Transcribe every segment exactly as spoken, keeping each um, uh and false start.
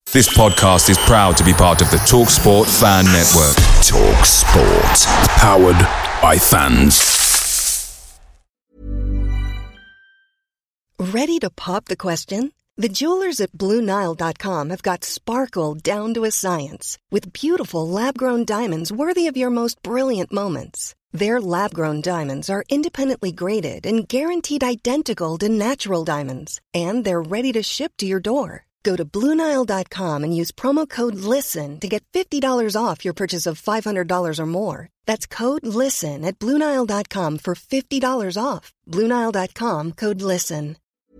This podcast is proud to be part of the TalkSport Fan Network. TalkSport. Powered by fans. Ready to pop the question? The jewelers at Blue Nile dot com have got sparkle down to a science with beautiful lab-grown diamonds worthy of your most brilliant moments. Their lab-grown diamonds are independently graded and guaranteed identical to natural diamonds, and they're ready to ship to your door. Go to Blue Nile dot com and use promo code LISTEN to get fifty dollars off your purchase of five hundred dollars or more. That's code LISTEN at Blue Nile dot com for fifty dollars off. Blue Nile dot com, code LISTEN.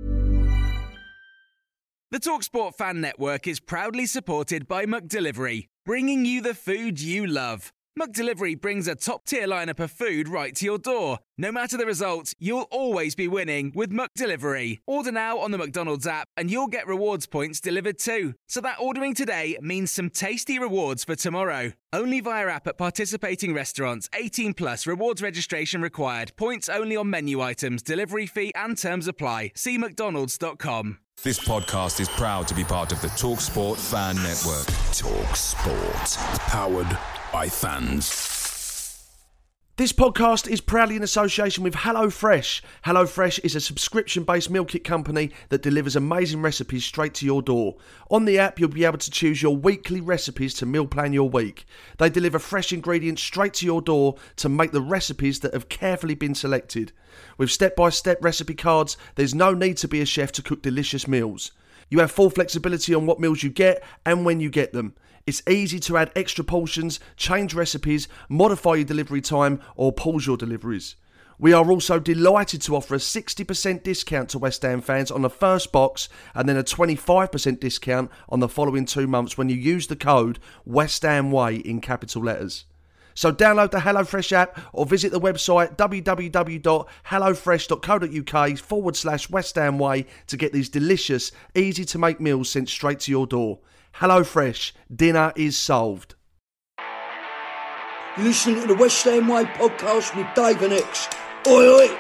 The TalkSport Fan Network is proudly supported by McDelivery, bringing you the food you love. McDelivery brings a top-tier lineup of food right to your door. No matter the result, you'll always be winning with McDelivery. Order now on the McDonald's app and you'll get rewards points delivered too. So that ordering today means some tasty rewards for tomorrow. Only via app at participating restaurants. eighteen plus rewards registration required. Points only on menu items. Delivery fee and terms apply. See mcdonalds dot com. This podcast is proud to be part of the TalkSport Fan Network. TalkSport. Powered by fans. This podcast is proudly in association with HelloFresh. HelloFresh is a subscription-based meal kit company that delivers amazing recipes straight to your door. On the app, you'll be able to choose your weekly recipes to meal plan your week. They deliver fresh ingredients straight to your door to make the recipes that have carefully been selected. With step-by-step recipe cards, there's no need to be a chef to cook delicious meals. You have full flexibility on what meals you get and when you get them. It's easy to add extra portions, change recipes, modify your delivery time, or pause your deliveries. We are also delighted to offer a sixty percent discount to West Ham fans on the first box and then a twenty-five percent discount on the following two months when you use the code West Ham Way in capital letters. So download the HelloFresh app or visit the website w w w dot hello fresh dot co dot u k forward slash West Ham Way to get these delicious, easy to make meals sent straight to your door. HelloFresh, dinner is solved. You're listening to the West Ham Way podcast with Dave and X. Oi, oi!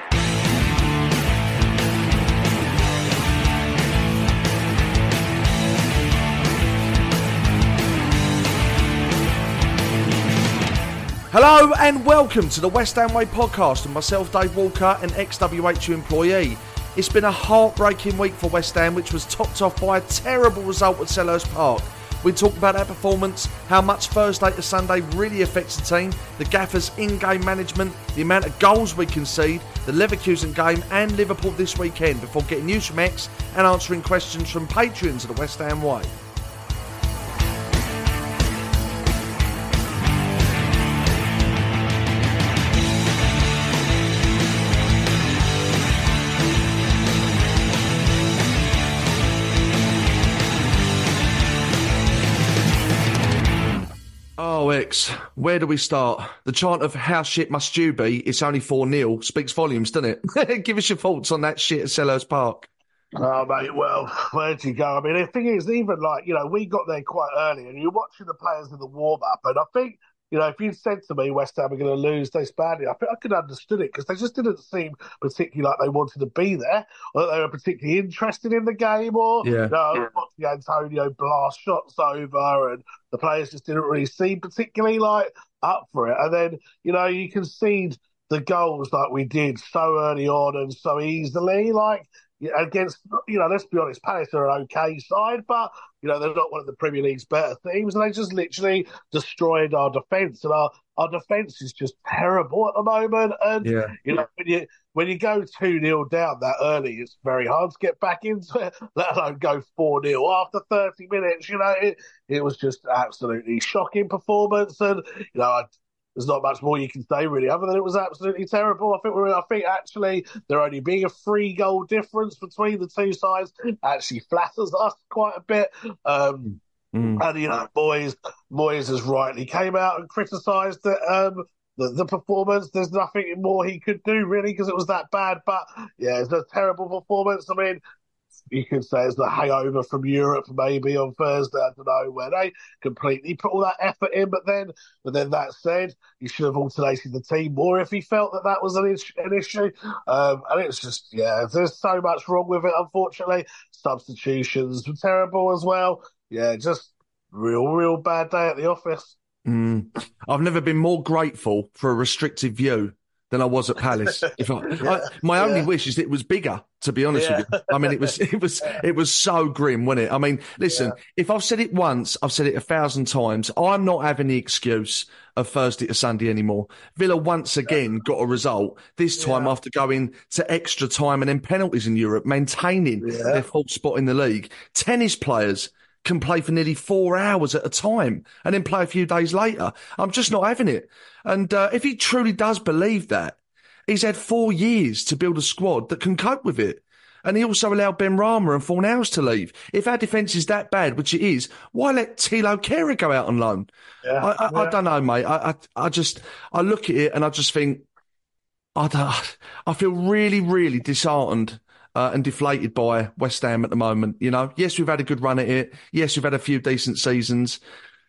Hello and welcome to the West Ham Way podcast with myself, Dave Walker, an ex-W H U employee. It's been a heartbreaking week for West Ham, which was topped off by a terrible result at Selhurst Park. We talked about that performance, how much Thursday to Sunday really affects the team, the Gaffer's in-game management, the amount of goals we concede, the Leverkusen game and Liverpool this weekend before getting news from X and answering questions from patrons of the West Ham Way. Oh, X, where do we start? The chant of how shit must you be, it's only four nil, speaks volumes, doesn't it? Give us your thoughts on that shit at Selhurst Park. Oh, mate, well, where'd you go? I mean, the thing is, even like, you know, we got there quite early and you're watching the players in the warm-up and I think, you know, if you'd said to me West Ham are going to lose this badly, I think I could have understood it because they just didn't seem particularly like they wanted to be there or that they were particularly interested in the game or, yeah. you know, watching Antonio blast shots over and the players just didn't really seem particularly, like, up for it. And then, you know, you concede the goals like we did so early on and so easily, like, against, you know, let's be honest, Palace are an okay side, but, you know, they're not one of the Premier League's better teams, and they just literally destroyed our defence, and our, our defence is just terrible at the moment, and, yeah. you know, when you when you go two nil down that early, it's very hard to get back into it, let alone go four nil after thirty minutes, you know, it, it was just absolutely shocking performance, and, you know, I, there's not much more you can say, really, other than it was absolutely terrible. I think we're, I think actually there only being a three goal difference between the two sides actually flatters us quite a bit. Um, mm. And you know, Moyes, Moyes has rightly came out and criticised the, um, the the performance. There's nothing more he could do really because it was that bad. But yeah, it's a terrible performance. I mean, you could say it's the hangover from Europe maybe on Thursday, I don't know, where they completely put all that effort in. But then but then that said, he should have alternated the team more if he felt that that was an, is- an issue. Um, and it's just, yeah, there's so much wrong with it, unfortunately. Substitutions were terrible as well. yeah, just real, real bad day at the office. Mm. I've never been more grateful for a restricted view than I was at Palace. If I, yeah, I, my only yeah. wish is that it was bigger, to be honest Yeah. with you. I mean, it was, it was, it was so grim, wasn't it? I mean, listen, Yeah. if I've said it once, I've said it a thousand times. I'm not having the excuse of Thursday to Sunday anymore. Villa once again got a result, this time Yeah. after going to extra time and then penalties in Europe, maintaining Yeah. their fourth spot in the league. Tennis players can play for nearly four hours at a time and then play a few days later. I'm just not having it. And uh, if he truly does believe that, he's had four years to build a squad that can cope with it. And he also allowed Ben Rama and Fornals to leave. If our defence is that bad, which it is, why let Thilo Kehrer go out on loan? Yeah. I, I, yeah. I don't know, mate. I, I, I just, I look at it and I just think, I don't, I feel really, really disheartened uh, and deflated by West Ham at the moment. You know, yes, we've had a good run at it. Yes, we've had a few decent seasons.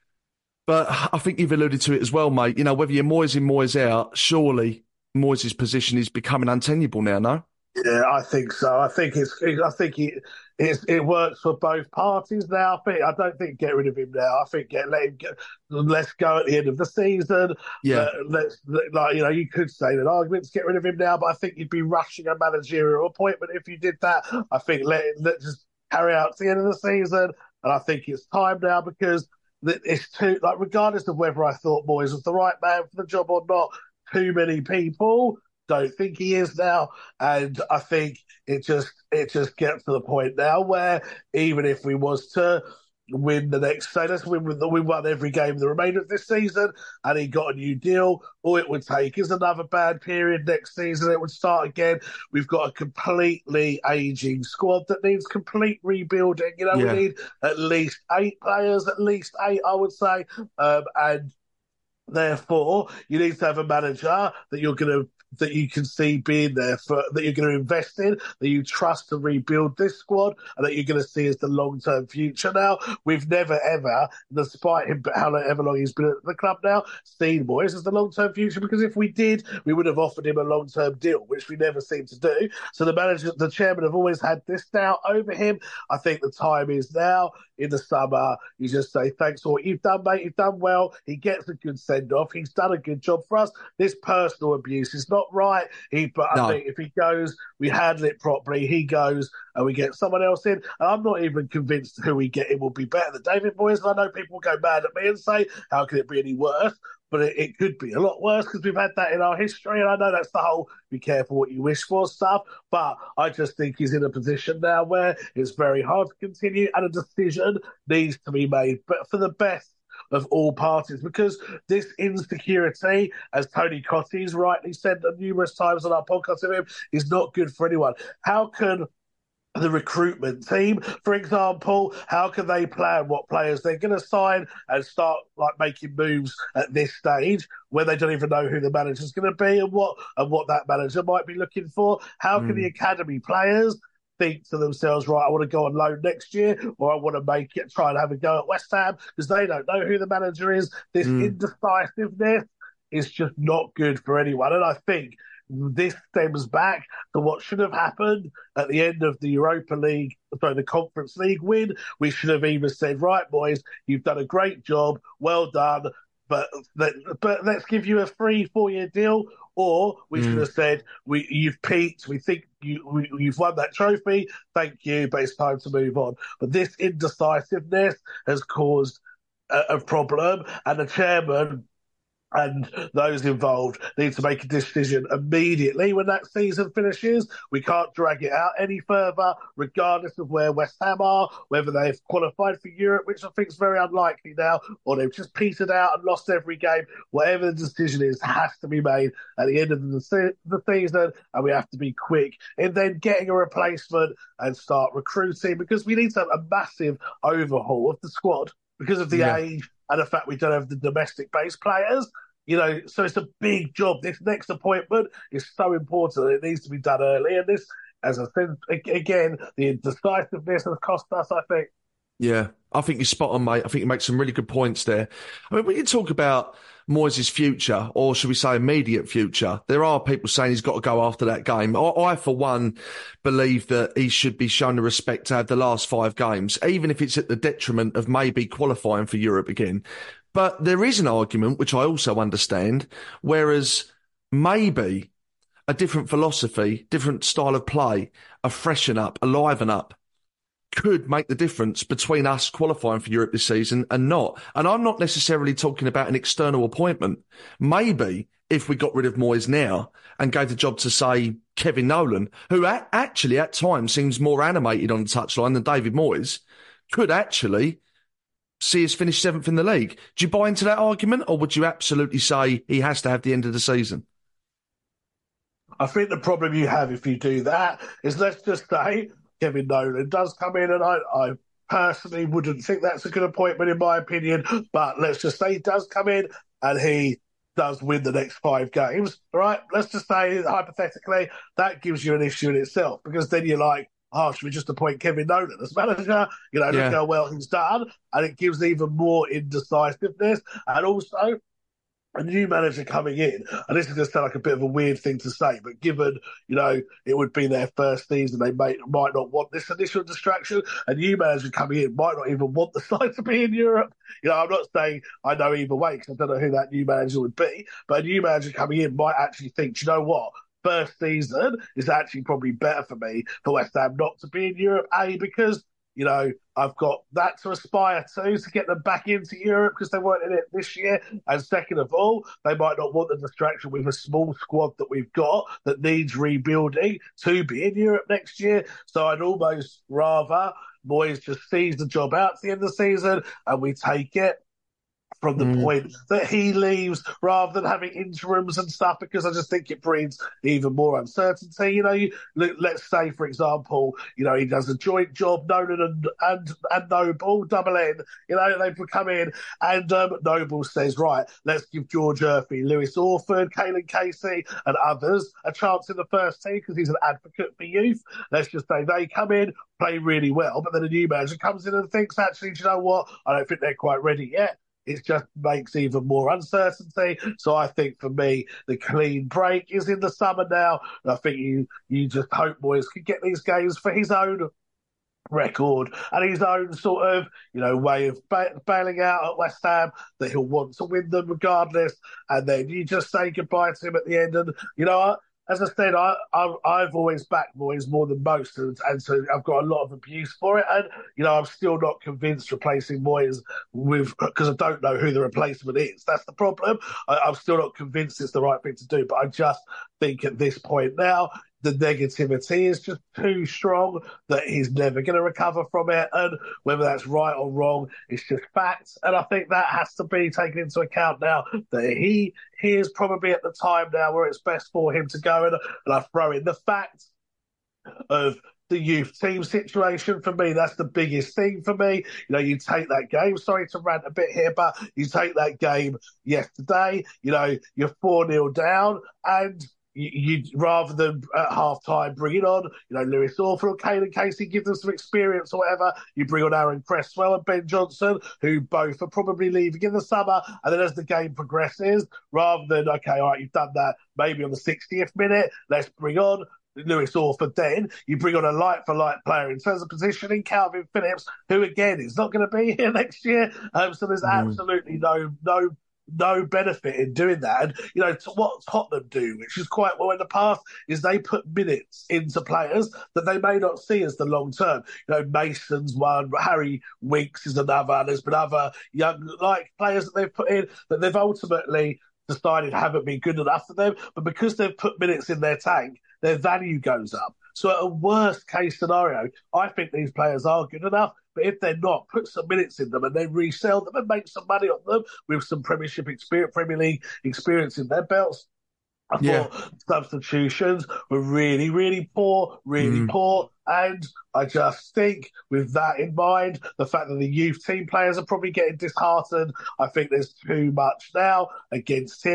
But I think you've alluded to it as well, mate. You know, whether you're Moyes in, Moyes out, surely Moyes' position is becoming untenable now, no? Yeah, I think so. I think it's. I think it. It's, it works for both parties now. I think. I don't think get rid of him now. I think get let him get. Let's go at the end of the season. Yeah. Uh, let's like you know you could say that argument to get rid of him now, but I think you'd be rushing a managerial appointment if you did that. I think let let just carry out to the end of the season, and I think it's time now because it's too like regardless of whether I thought Moyes was the right man for the job or not, too many people don't think he is now, and I think it just it just gets to the point now where even if we was to win the next, say let's win, we won every game the remainder of this season, and he got a new deal, all it would take is another bad period next season. It would start again. We've got a completely aging squad that needs complete rebuilding. You know, Yeah. we need at least eight players, at least eight, I would say, um, and therefore you need to have a manager that you're going to. that you can see being there for, that you're going to invest in, that you trust to rebuild this squad, and that you're going to see as the long-term future now. We've never, ever, despite him, however long he's been at the club now, seen Moyes as the long-term future, because if we did, we would have offered him a long-term deal, which we never seem to do. So the manager, the chairman have always had this doubt over him. I think the time is now. In the summer, you just say, thanks for what you've done, mate. You've done well. He gets a good send-off. He's done a good job for us. This personal abuse is not right. He, but No. I think if he goes, we handle it properly. He goes and we get someone else in. And I'm not even convinced who we get in will be better than David Moyes. And I know people will go mad at me and say, how can it be any worse? But it, it could be a lot worse because we've had that in our history. And I know that's the whole be careful what you wish for stuff. But I just think he's in a position now where it's very hard to continue and a decision needs to be made. But for the best of all parties, because this insecurity, as Tony Cotty's rightly said numerous times on our podcast with him, is not good for anyone. How can the recruitment team, for example, how can they plan what players they're going to sign and start like making moves at this stage when they don't even know who the manager's going to be and what and what that manager might be looking for? How can Mm. the academy players think to themselves, right, I want to go on loan next year, or I want to make it, try and have a go at West Ham, because they don't know who the manager is. This Mm. indecisiveness is just not good for anyone. And I think this stems back to what should have happened at the end of the Europa League, sorry, the Conference League win. We should have either said, right, boys, you've done a great job, well done, but let, but let's give you a free four-year deal. Or we Mm. should have said, we you've peaked, we think you, we, you've won that trophy, thank you, but it's time to move on. But this indecisiveness has caused a, a problem, and the chairman and those involved need to make a decision immediately when that season finishes. We can't drag it out any further, regardless of where West Ham are, whether they've qualified for Europe, which I think is very unlikely now, or they've just petered out and lost every game. Whatever the decision is has to be made at the end of the, se- the season, and we have to be quick in then getting a replacement and start recruiting, because we need to have a massive overhaul of the squad because of the Yeah. age and the fact we don't have the domestic-based players. You know, so it's a big job. This next appointment is so important. It needs to be done early. And this, as I said, again, the indecisiveness has cost us, I think. Yeah, I think you're spot on, mate. I think you make some really good points there. I mean, when you talk about Moyes' future, or should we say immediate future, there are people saying he's got to go after that game. I, I, for one, believe that he should be shown the respect to have the last five games, even if it's at the detriment of maybe qualifying for Europe again. But there is an argument, which I also understand, whereas maybe a different philosophy, different style of play, a freshen up, a liven up, could make the difference between us qualifying for Europe this season and not. And I'm not necessarily talking about an external appointment. Maybe if we got rid of Moyes now and gave the job to, say, Kevin Nolan, who a- actually at times seems more animated on the touchline than David Moyes, could actually see us finish seventh in the league. Do you buy into that argument, or would you absolutely say he has to have the end of the season? I think the problem you have if you do that is, let's just say Kevin Nolan does come in, and I, I personally wouldn't think that's a good appointment in my opinion, but let's just say he does come in and he does win the next five games, right? Let's just say, hypothetically, that gives you an issue in itself, because then you're like, oh, should we just appoint Kevin Nolan as manager? You know, look Yeah. how well he's done, and it gives even more indecisiveness. And also, a new manager coming in, and this is going to sound like a bit of a weird thing to say, but given, you know, it would be their first season, they may, might not want this initial distraction. A new manager coming in might not even want the side to be in Europe. You know, I'm not saying I know either way, because I don't know who that new manager would be, but a new manager coming in might actually think, do you know what? First season is actually probably better for me for West Ham not to be in Europe, A, because, you know, I've got that to aspire to, to get them back into Europe because they weren't in it this year. And second of all, they might not want the distraction with a small squad that we've got that needs rebuilding to be in Europe next year. So I'd almost rather Moyes just sees the job out to the end of the season and we take it from the mm. point that he leaves, rather than having interims and stuff, because I just think it breeds even more uncertainty. You know, you, let's say, for example, you know, he does a joint job, Nolan and and, and Noble, double N, you know, they come in, and um, Noble says, right, let's give George Murphy, Lewis Orford, Caelan Casey and others a chance in the first team because he's an advocate for youth. Let's just say they come in, play really well, but then a new manager comes in and thinks, actually, do you know what, I don't think they're quite ready yet. It just makes even more uncertainty. So I think for me, the clean break is in the summer now. And I think you you just hope Moyes can get these games for his own record and his own sort of, you know, way of ba- bailing out at West Ham, that he'll want to win them regardless. And then you just say goodbye to him at the end. And, you know, as I said, I, I, I've always backed Moyes more than most, and, and so I've got a lot of abuse for it. And, you know, I'm still not convinced replacing Moyes with, because I don't know who the replacement is. That's the problem. I, I'm still not convinced it's the right thing to do, but I just think at this point now, the negativity is just too strong that he's never going to recover from it. And whether that's right or wrong, it's just facts. And I think that has to be taken into account now, that he he is probably at the time now where it's best for him to go. And, and I throw in the fact of the youth team situation. For me, that's the biggest thing for me. You know, you take that game, sorry to rant a bit here, but you take that game yesterday, you know, you're four nil down, and You, you rather than at half time bring it on, you know, Lewis Orford or Caelan Casey, give them some experience or whatever. You bring on Aaron Cresswell and Ben Johnson, who both are probably leaving in the summer. And then as the game progresses, rather than, okay, all right, you've done that, maybe on the sixtieth minute, let's bring on Lewis Orford. Then you bring on a light for light player in terms of positioning, Calvin Phillips, who again is not going to be here next year. Um, so there's mm. absolutely no no. no benefit in doing that. And, you know, to what Tottenham do, which is quite well in the past, is they put minutes into players that they may not see as the long term. You know, Mason's one, Harry Winks is another, and there's been other young, like, players that they've put in that they've ultimately decided haven't been good enough for them, but because they've put minutes in their tank, their value goes up. So at a worst case scenario, I think these players are good enough, but if they're not, put some minutes in them and then resell them and make some money on them with some Premiership experience, Premier League experience in their belts. I yeah. thought substitutions were really, really poor, really mm. poor. And I just think with that in mind, the fact that the youth team players are probably getting disheartened, I think there's too much now against him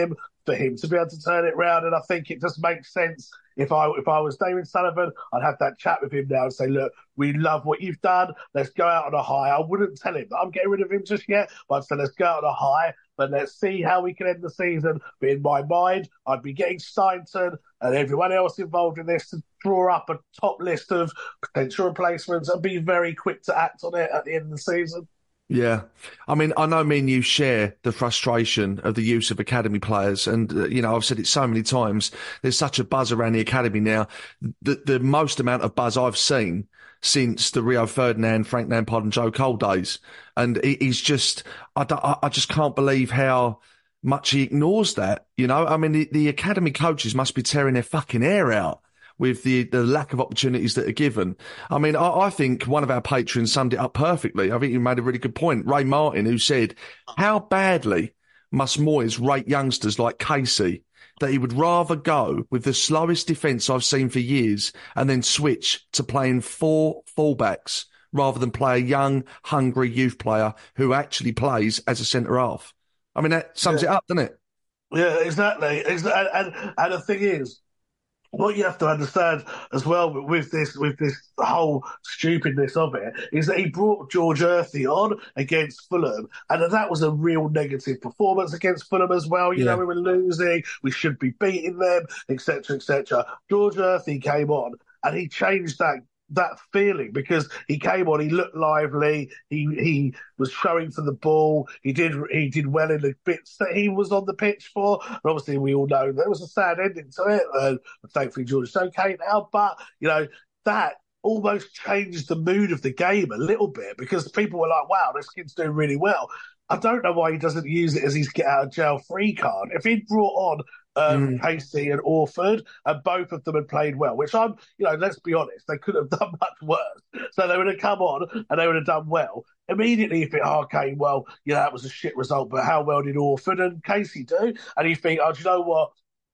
for him to be able to turn it round. And I think it just makes sense. If I if I was David Sullivan, I'd have that chat with him now and say, look, we love what you've done. Let's go out on a high. I wouldn't tell him that I'm getting rid of him just yet, but I'd say let's go out on a high, but let's see how we can end the season. But in my mind, I'd be getting Stainton and everyone else involved in this to draw up a top list of potential replacements and be very quick to act on it at the end of the season. Yeah. I mean, I know me and you share the frustration of the use of academy players. And, uh, you know, I've said it so many times. There's such a buzz around the academy now. The, the most amount of buzz I've seen since the Rio Ferdinand, Frank Lampard and Joe Cole days. And he, he's just, I, don't- I just can't believe how much he ignores that. You know, I mean, the, the academy coaches must be tearing their fucking hair out with the, the lack of opportunities that are given. I mean, I, I think one of our patrons summed it up perfectly. I think you made a really good point. Ray Martin, who said, how badly must Moyes rate youngsters like Casey that he would rather go with the slowest defence I've seen for years and then switch to playing four fullbacks rather than play a young, hungry youth player who actually plays as a centre-half. I mean, that sums Yeah. it up, doesn't it? Yeah, exactly. Exa- And, and, and the thing is, what you have to understand as well with this, with this whole stupidness of it, is that he brought George Earthy on against Fulham, and that was a real negative performance against Fulham as well. You Yeah. know, we were losing, we should be beating them, et cetera, et cetera. George Earthy came on, and he changed that that feeling because he came on, he looked lively, he he was showing for the ball, he did he did well in the bits that he was on the pitch for. And obviously, we all know there was a sad ending to it. And thankfully, George is okay now. But you know that almost changed the mood of the game a little bit because people were like, "Wow, this kid's doing really well." I don't know why he doesn't use it as his get out of jail free card. If he'd brought on um, Mm. Casey and Orford, and both of them had played well, which I'm, you know, let's be honest, they could have done much worse. So they would have come on and they would have done well. Immediately, if it oh, came, well, you know, that was a shit result, but how well did Orford and Casey do? And you think, oh, do you know what?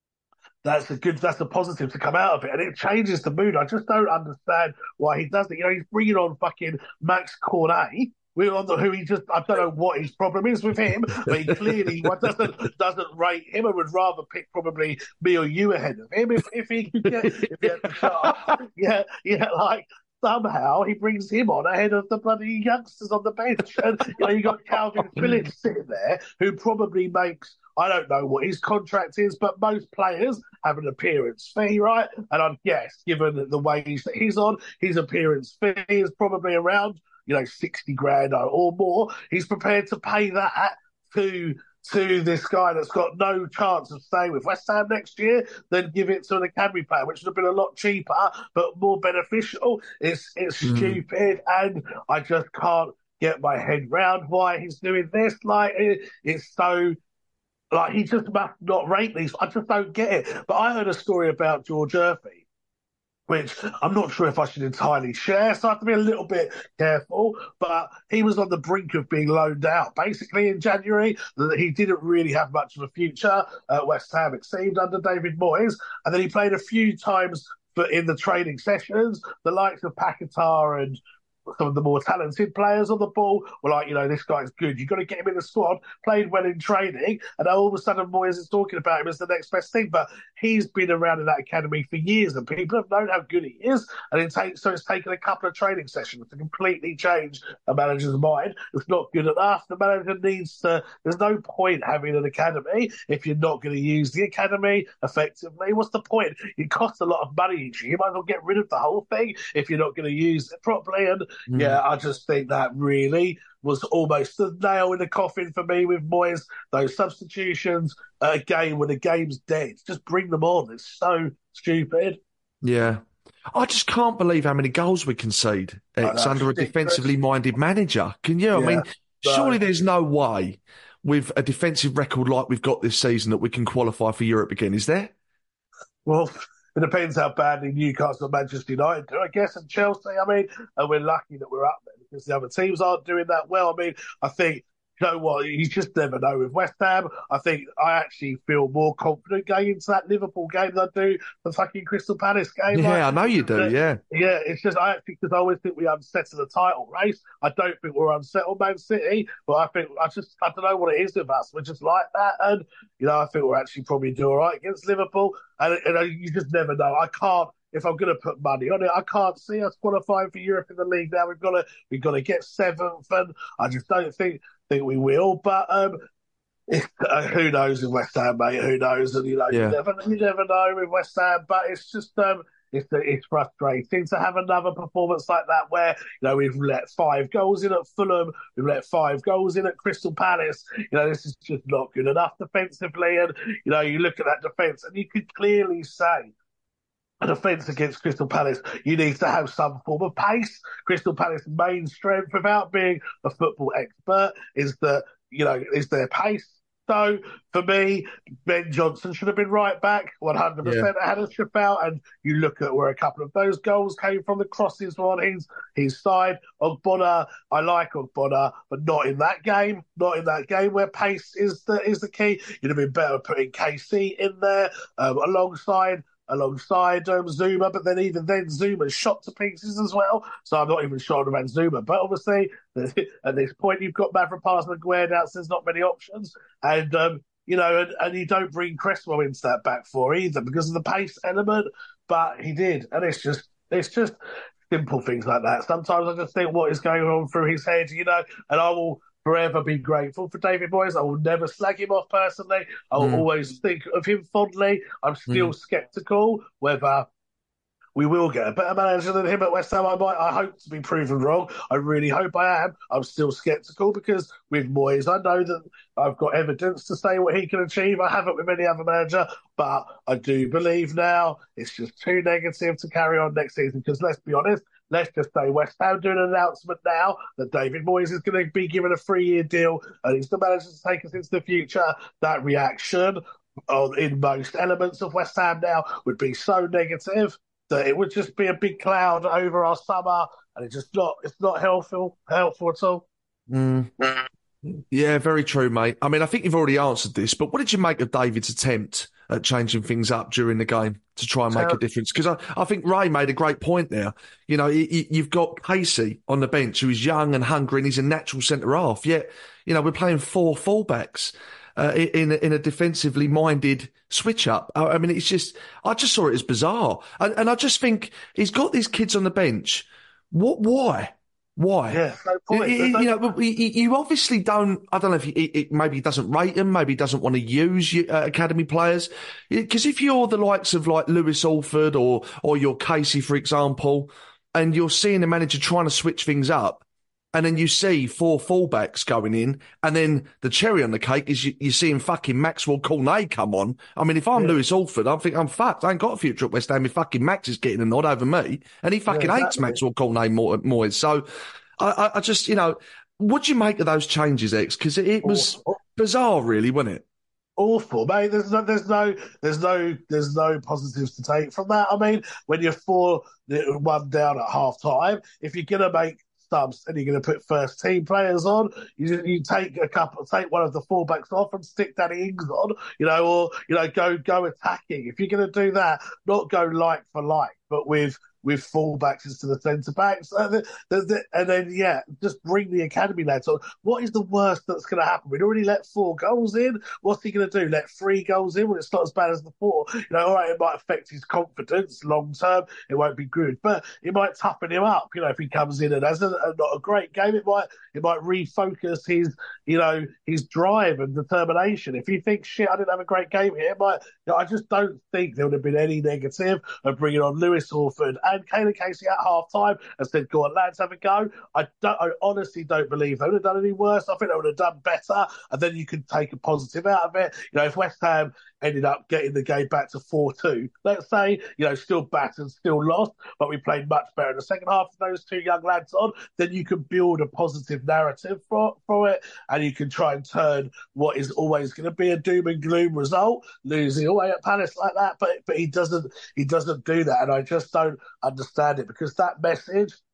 That's a good, that's a positive to come out of it. And it changes the mood. I just don't understand why he does it. You know, he's bringing on fucking Max Cornet. We're on the who he just, I don't know what his problem is with him, but he clearly doesn't doesn't rate him and would rather pick probably me or you ahead of him if, if he could get, if he had the chance. Yeah, yeah, like somehow he brings him on ahead of the bloody youngsters on the bench. And you know, you got Calvin Phillips sitting there who probably makes, I don't know what his contract is, but most players have an appearance fee, right? And I'd guess, given the wage that he's on, his appearance fee is probably around, you know, sixty grand or more. He's prepared to pay that to to this guy that's got no chance of staying with West Ham next year, then give it to an academy player, which would have been a lot cheaper but more beneficial. It's it's mm. stupid, and I just can't get my head round why he's doing this. Like, it, it's so... Like, he just must not rate these. I just don't get it. But I heard a story about George Earthy, which I'm not sure if I should entirely share, so I have to be a little bit careful. But he was on the brink of being loaned out, basically, in January. He didn't really have much of a future at West Ham, it seemed, under David Moyes. And then he played a few times for, in the training sessions, the likes of Paquetá and some of the more talented players on the ball were like, you know, this guy's good. You've got to get him in the squad, played well in training, and all of a sudden Moyes is talking about him as the next best thing. But he's been around in that academy for years, and people have known how good he is. And it takes, so it's taken a couple of training sessions to completely change a manager's mind. It's not good enough. The manager needs to, there's no point having an academy if you're not going to use the academy effectively. What's the point? It costs a lot of money each year. You might as well get rid of the whole thing if you're not going to use it properly. And Mm. yeah, I just think that really was almost the nail in the coffin for me with Moyes. Those substitutions at a game when the game's dead. Just bring them on. It's so stupid. Yeah. I just can't believe how many goals we concede. It's under a defensively minded manager. Can you? I yeah, mean, but... surely there's no way with a defensive record like we've got this season that we can qualify for Europe again, is there? Well... It depends how badly Newcastle and Manchester United do, I guess, and Chelsea. I mean, and we're lucky that we're up there because the other teams aren't doing that well. I mean, I think you know what? You just never know with West Ham. I think I actually feel more confident going into that Liverpool game than I do the fucking Crystal Palace game. Yeah, like, I know you do. Yeah, yeah. It's just I actually because I always think we unsettle the title race. I don't think we're unsettled Man City, but I think I just I don't know what it is with us. We're just like that, and you know I think we're actually probably do all right against Liverpool. And, and you just never know. I can't. If I'm going to put money on it, I can't see us qualifying for Europe in the league now. We've got to we've got to get seventh, and I just don't think think we will. But um, if, uh, who knows with West Ham, mate? Who knows? And you know, yeah. you never you never know with West Ham. But it's just um, it's it's frustrating to have another performance like that where you know we've let five goals in at Fulham, we've let five goals in at Crystal Palace. You know, this is just not good enough defensively. And you know, you look at that defence, and you could clearly say, a defence against Crystal Palace, you need to have some form of pace. Crystal Palace's main strength, without being a football expert, is that you know is their pace. So for me, Ben Johnson should have been right back, one hundred percent ahead of Chappelle. And you look at where a couple of those goals came from. The crosses were on his his side. Ogbonna, I like Ogbonna, but not in that game. Not in that game where pace is the is the key. You'd have been better putting K C in there um, alongside. alongside um, Zuma, but then even then Zuma's shot to pieces as well. So I'm not even sure about Zuma. But obviously, at this point, you've got Mavropanos and Maguire now, so there's not many options. And, um, you know, and, and you don't bring Cresswell into that back four either because of the pace element. But he did. And it's just, it's just simple things like that. Sometimes I just think what is going on through his head, you know, and I will forever be grateful for David Moyes. I will never slag him off personally. I will mm. always think of him fondly. I'm still mm. sceptical whether we will get a better manager than him at West Ham. I might, I hope to be proven wrong. I really hope I am. I'm still sceptical because with Moyes, I know that I've got evidence to say what he can achieve. I haven't with any other manager, but I do believe now it's just too negative to carry on next season because let's be honest, let's just say West Ham do an announcement now that David Moyes is going to be given a three-year deal and he's the manager to take us into the future. That reaction on, in most elements of West Ham now would be so negative that it would just be a big cloud over our summer, and it's just not it's not helpful helpful at all. Mm. Yeah, very true, mate. I mean, I think you've already answered this, but what did you make of David's attempt at changing things up during the game to try and make so, a difference? Because I, I think Ray made a great point there. You know, he, he, you've got Casey on the bench who's young and hungry and he's a natural centre-half, yet, you know, we're playing four fullbacks. Uh, in, in a defensively minded switch up. I, I mean, it's just, I just saw it as bizarre. And, and I just think he's got these kids on the bench. What, why? Why? Yeah, no point. You, you know, you obviously don't, I don't know if he, he, maybe he doesn't rate them, maybe he doesn't want to use uh, academy players. Because if you're the likes of like Lewis Alford or, or you're Casey, for example, and you're seeing the manager trying to switch things up, and then you see four fullbacks going in, and then the cherry on the cake is you, you're seeing fucking Maxwell Cornet come on. I mean, if I'm yeah. Lewis Alford, I think I'm fucked. I ain't got a future at West Ham if fucking Max is getting a nod over me, and he fucking yeah, exactly. hates Maxwell Cornet more. more. So I, I, I just, you know, what do you make of those changes, X? Because it, it was oh, oh. bizarre, really, wasn't it? Awful, mate. There's no, there's no, there's no, there's no positives to take from that. I mean, when you're four one down at half time, if you're gonna make subs and you're going to put first team players on, you you take a couple, take one of the fullbacks off and stick Danny Ings on, you know, or you know, go go attacking. If you're going to do that, not go like for like, but with with fullbacks instead of centre backs, and then, and then yeah, just bring the academy lads on. What is the worst that's going to happen? We'd already let four goals in. What's he going to do? Let three goals in when it's not as bad as the four? You know, all right, it might affect his confidence long term. It won't be good, but it might toughen him up. You know, if he comes in and has a, a, not a great game, it might it might refocus his you know his drive and determination. If he thinks shit, I didn't have a great game here, it might. You know, I just don't think there would have been any negative of bringing on Lewis Orford and Kayla Casey at half time and said, go on, lads, have a go. I don't. I honestly don't believe they would have done any worse. I think they would have done better, and then you could take a positive out of it. You know, if West Ham ended up getting the game back to four two, let's say, you know, still battered, still lost, but we played much better in the second half with those two young lads on, then you can build a positive narrative for, for it, and you can try and turn what is always going to be a doom and gloom result, losing away at Palace like that, but but he doesn't he doesn't do that, and I just don't understand it, because that message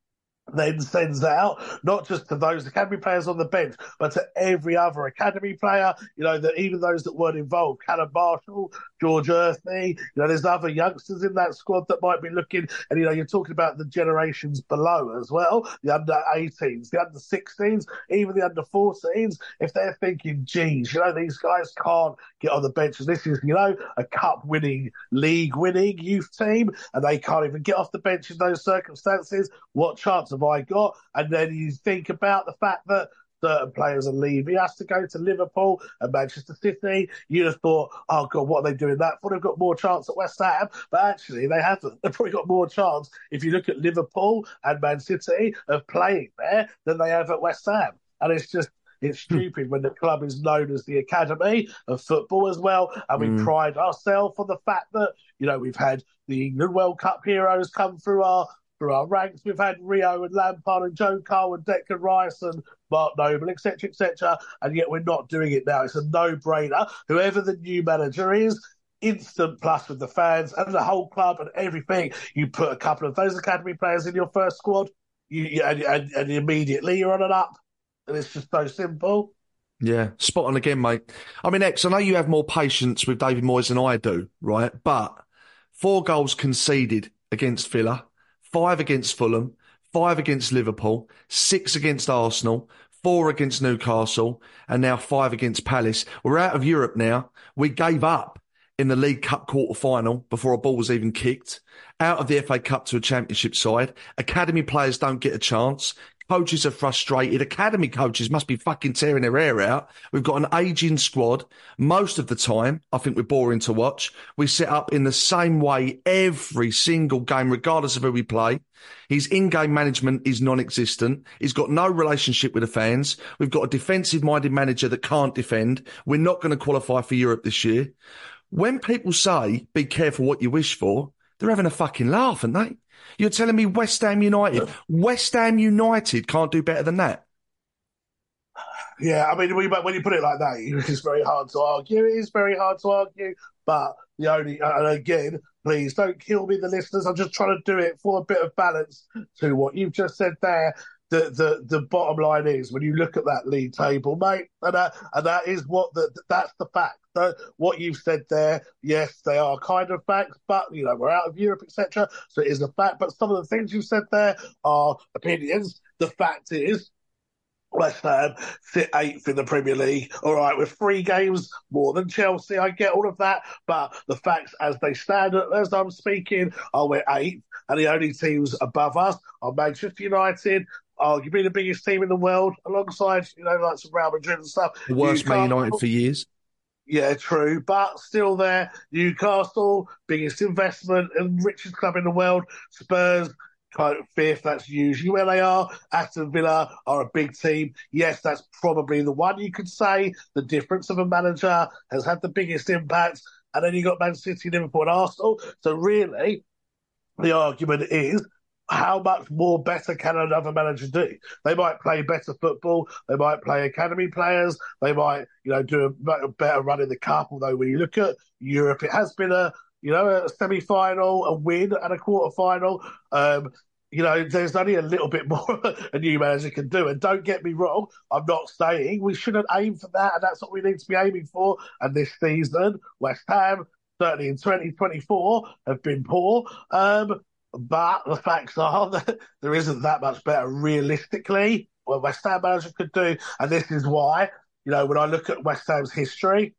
then sends out, not just to those academy players on the bench, but to every other academy player, you know, that even those that weren't involved, Callum Marshall, George Earthy, you know, there's other youngsters in that squad that might be looking, and, you know, you're talking about the generations below as well, the under eighteens, the under sixteens, even the under fourteens, if they're thinking, geez, you know, these guys can't get on the bench, and this is, you know, a cup-winning, league-winning youth team, and they can't even get off the bench in those circumstances, what chance have I got? And then you think about the fact that certain players are leaving. He has to go to Liverpool and Manchester City. You'd have thought, oh, God, what are they doing that for? They've got more chance at West Ham. But actually, they haven't. They've probably got more chance, if you look at Liverpool and Man City, of playing there than they have at West Ham. And it's just, it's stupid when the club is known as the academy of football as well. And we mm. pride ourselves on the fact that, you know, we've had the England World Cup heroes come through our through our ranks. We've had Rio and Lampard and Joe Cole and Declan Rice and Mark Noble, et cetera, et cetera. And yet we're not doing it now. It's a no-brainer. Whoever the new manager is, instant plus with the fans and the whole club and everything. You put a couple of those academy players in your first squad, you, you and, and, and immediately you're on an up. And it's just so simple. Yeah, spot on again, mate. I mean, X, I know you have more patience with David Moyes than I do, right? But four goals conceded against Villa, five against Fulham, five against Liverpool, six against Arsenal, four against Newcastle, and now five against Palace. We're out of Europe now. We gave up in the League Cup quarter-final before a ball was even kicked. Out of the F A Cup to a Championship side. Academy players don't get a chance. Coaches are frustrated. Academy coaches must be fucking tearing their hair out. We've got an ageing squad. Most of the time, I think we're boring to watch. We set up in the same way every single game, regardless of who we play. His in-game management is non-existent. He's got no relationship with the fans. We've got a defensive-minded manager that can't defend. We're not going to qualify for Europe this year. When people say, be careful what you wish for, they're having a fucking laugh, aren't they? You're telling me West Ham United, West Ham United can't do better than that? Yeah, I mean, when you put it like that, it's very hard to argue. It is very hard to argue, but the only, and again, please don't kill me, the listeners. I'm just trying to do it for a bit of balance to what you've just said there. The the the bottom line is, when you look at that league table, mate, and that, and that is what the that's the fact. So what you've said there, yes, they are kind of facts, but, you know, we're out of Europe, et cetera. So it is a fact. But some of the things you've said there are opinions. The fact is, West Ham sit eighth in the Premier League. All right, with three games more than Chelsea. I get all of that. But the facts as they stand, as I'm speaking, are we're eighth. And the only teams above us are Manchester United, arguably the biggest team in the world, alongside, you know, like some Real Madrid and stuff. The worst Man United for years. Yeah, true, but still there. Newcastle, biggest investment and richest club in the world. Spurs, kind of fifth, that's usually where they are. Aston Villa are a big team. Yes, that's probably the one you could say. The difference of a manager has had the biggest impact. And then you got Man City, Liverpool and Arsenal. So really, the argument is, how much more better can another manager do? They might play better football. They might play academy players. They might, you know, do a better run in the cup. Although when you look at Europe, it has been a, you know, a semi-final, a win, and a quarter-final. Um, you know, there's only a little bit more a new manager can do. And don't get me wrong, I'm not saying we shouldn't aim for that, and that's what we need to be aiming for. And this season, West Ham, certainly in twenty twenty-four, have been poor. Um, But the facts are that there isn't that much better realistically what West Ham manager could do. And this is why, you know, when I look at West Ham's history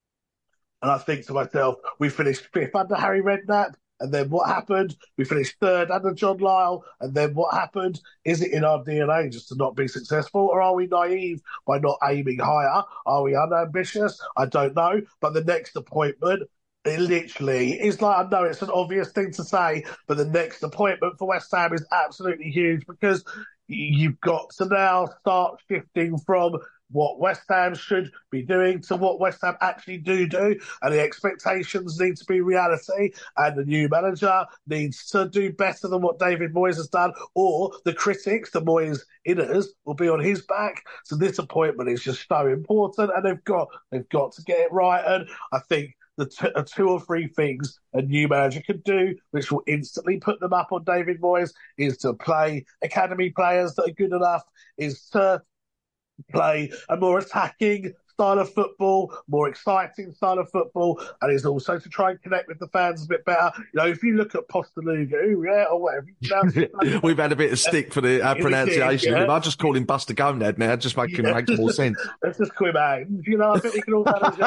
and I think to myself, we finished fifth under Harry Redknapp. And then what happened? We finished third under John Lyall. And then what happened? Is it in our D N A just to not be successful? Or are we naive by not aiming higher? Are we unambitious? I don't know. But the next appointment, it literally is like, I know it's an obvious thing to say, but the next appointment for West Ham is absolutely huge, because you've got to now start shifting from what West Ham should be doing to what West Ham actually do do, and the expectations need to be reality, and the new manager needs to do better than what David Moyes has done, or the critics, the Moyes inners, will be on his back. So this appointment is just so important, and they've got they've got to get it right, and I think the t- uh, two or three things a new manager can do, which will instantly put them up on David Moyes, is to play academy players that are good enough, is to play a more attacking style of football, more exciting style of football, and is also to try and connect with the fans a bit better. You know, if you look at Postelugu, yeah, or whatever you pronounce it, we've had a bit of stick for the uh, pronunciation. Did, yeah. I just call him Buster Gonad now, just make yeah. him make more sense. Let's just call him Ange. You know, I think we can all manage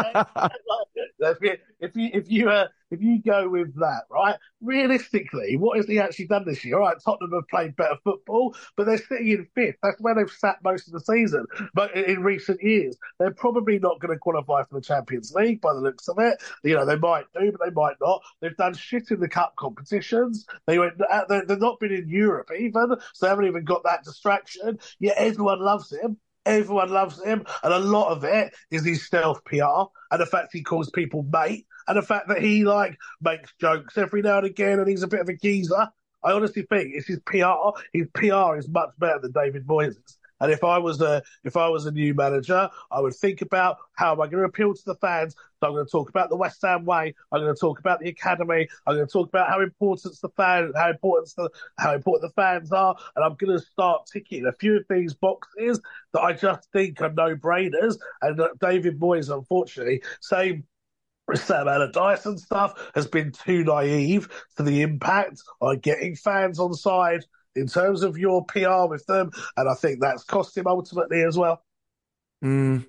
it. If you if you uh, if you go with that, right? Realistically, what has he actually done this year? All right, Tottenham have played better football, but they're sitting in fifth. That's where they've sat most of the season. But in, in recent years, they're probably not going to qualify for the Champions League by the looks of it. You know, they might do, but they might not. They've done shit in the cup competitions. They went. They've not been in Europe even, so they haven't even got that distraction. Yet everyone loves him. Everyone loves him, and a lot of it is his stealth P R and the fact he calls people mate, and the fact that he like makes jokes every now and again, and he's a bit of a geezer. I honestly think it's his P R. His P R is much better than David Moyes'. And if I was a if I was a new manager, I would think about how am I going to appeal to the fans. So I'm going to talk about the West Ham way. I'm going to talk about the academy. I'm going to talk about how important the fan, how important the how important the fans are, and I'm going to start ticking a few of these boxes that I just think are no brainers. And that David Moyes, unfortunately, same. Sam Allardyce and stuff, has been too naive to the impact on getting fans on side in terms of your P R with them, and I think that's cost him ultimately as well. Mm.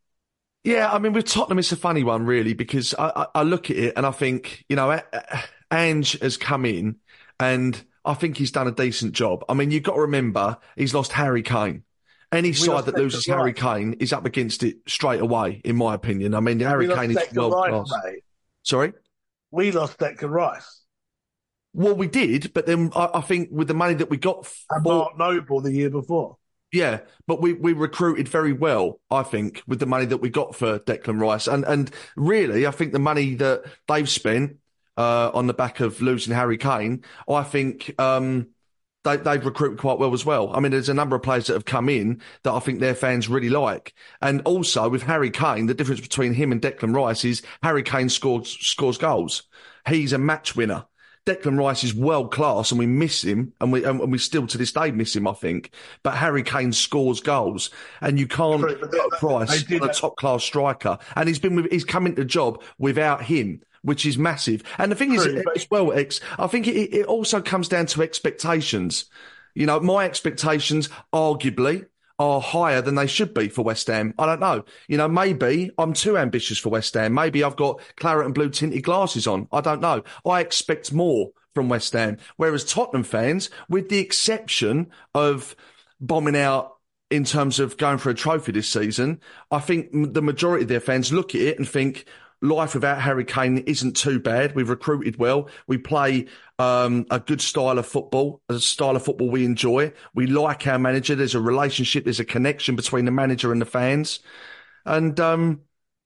Yeah, I mean, with Tottenham, it's a funny one, really, because I, I, I look at it and I think, you know, Ange has come in and I think he's done a decent job. I mean, you've got to remember, he's lost Harry Kane. Any we side that loses Harry Kane is up against it straight away, in my opinion. I mean, Harry Kane is world class. Mate. Sorry? We lost Declan Rice. Well, we did, but then I, I think with the money that we got... And for, Mark Noble the year before. Yeah, but we, we recruited very well, I think, with the money that we got for Declan Rice. And and really, I think the money that they've spent uh, on the back of losing Harry Kane, I think... Um, They, they've recruited quite well as well. I mean, there's a number of players that have come in that I think their fans really like. And also with Harry Kane, the difference between him and Declan Rice is Harry Kane scores, scores goals. He's a match winner. Declan Rice is world class and we miss him and we and we still to this day miss him, I think. But Harry Kane scores goals and you can't put a price on a top class striker. And he's been with, he's come into the job without him, which is massive. And the thing True, is, but... as well, X, I think it, it also comes down to expectations. You know, my expectations, arguably, are higher than they should be for West Ham. I don't know. You know, maybe I'm too ambitious for West Ham. Maybe I've got claret and blue tinted glasses on. I don't know. I expect more from West Ham. Whereas Tottenham fans, with the exception of bombing out in terms of going for a trophy this season, I think the majority of their fans look at it and think, life without Harry Kane isn't too bad. We've recruited well. We play um, a good style of football, a style of football we enjoy. We like our manager. There's a relationship, there's a connection between the manager and the fans. And um,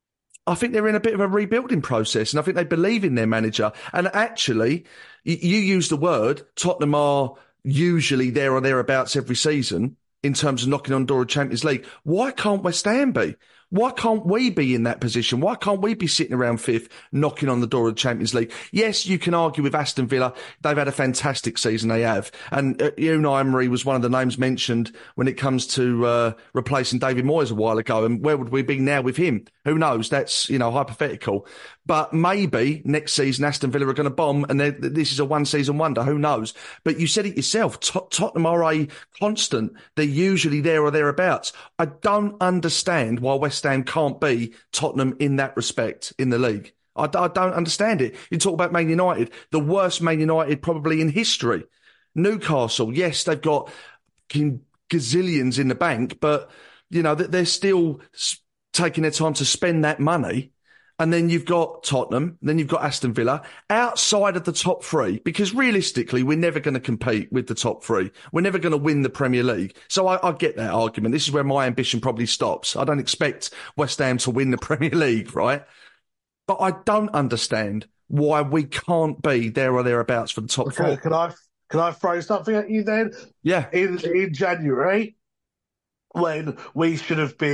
I think they're in a bit of a rebuilding process, and I think they believe in their manager. And actually, you, you use the word, Tottenham are usually there or thereabouts every season in terms of knocking on the door of Champions League. Why can't West Ham be? Why can't we be in that position? Why can't we be sitting around fifth, knocking on the door of the Champions League? Yes, you can argue with Aston Villa. They've had a fantastic season, they have. And uh, Unai Emery was one of the names mentioned when it comes to uh, replacing David Moyes a while ago. And where would we be now with him? Who knows? That's, you know, hypothetical. But maybe next season Aston Villa are going to bomb and this is a one-season wonder. Who knows? But you said it yourself. Tot- Tottenham are a constant. They're usually there or thereabouts. I don't understand why West Ham can't be Tottenham in that respect in the league. I, I don't understand it. You talk about Man United, the worst Man United probably in history. Newcastle, yes, they've got gazillions in the bank, but, you know, they're still taking their time to spend that money. And then you've got Tottenham, then you've got Aston Villa outside of the top three, because realistically, we're never going to compete with the top three. We're never going to win the Premier League. So I, I get that argument. This is where my ambition probably stops. I don't expect West Ham to win the Premier League, right? But I don't understand why we can't be there or thereabouts for the top okay, four. Can I, can I throw something at you then? Yeah. In, in January, when we should have been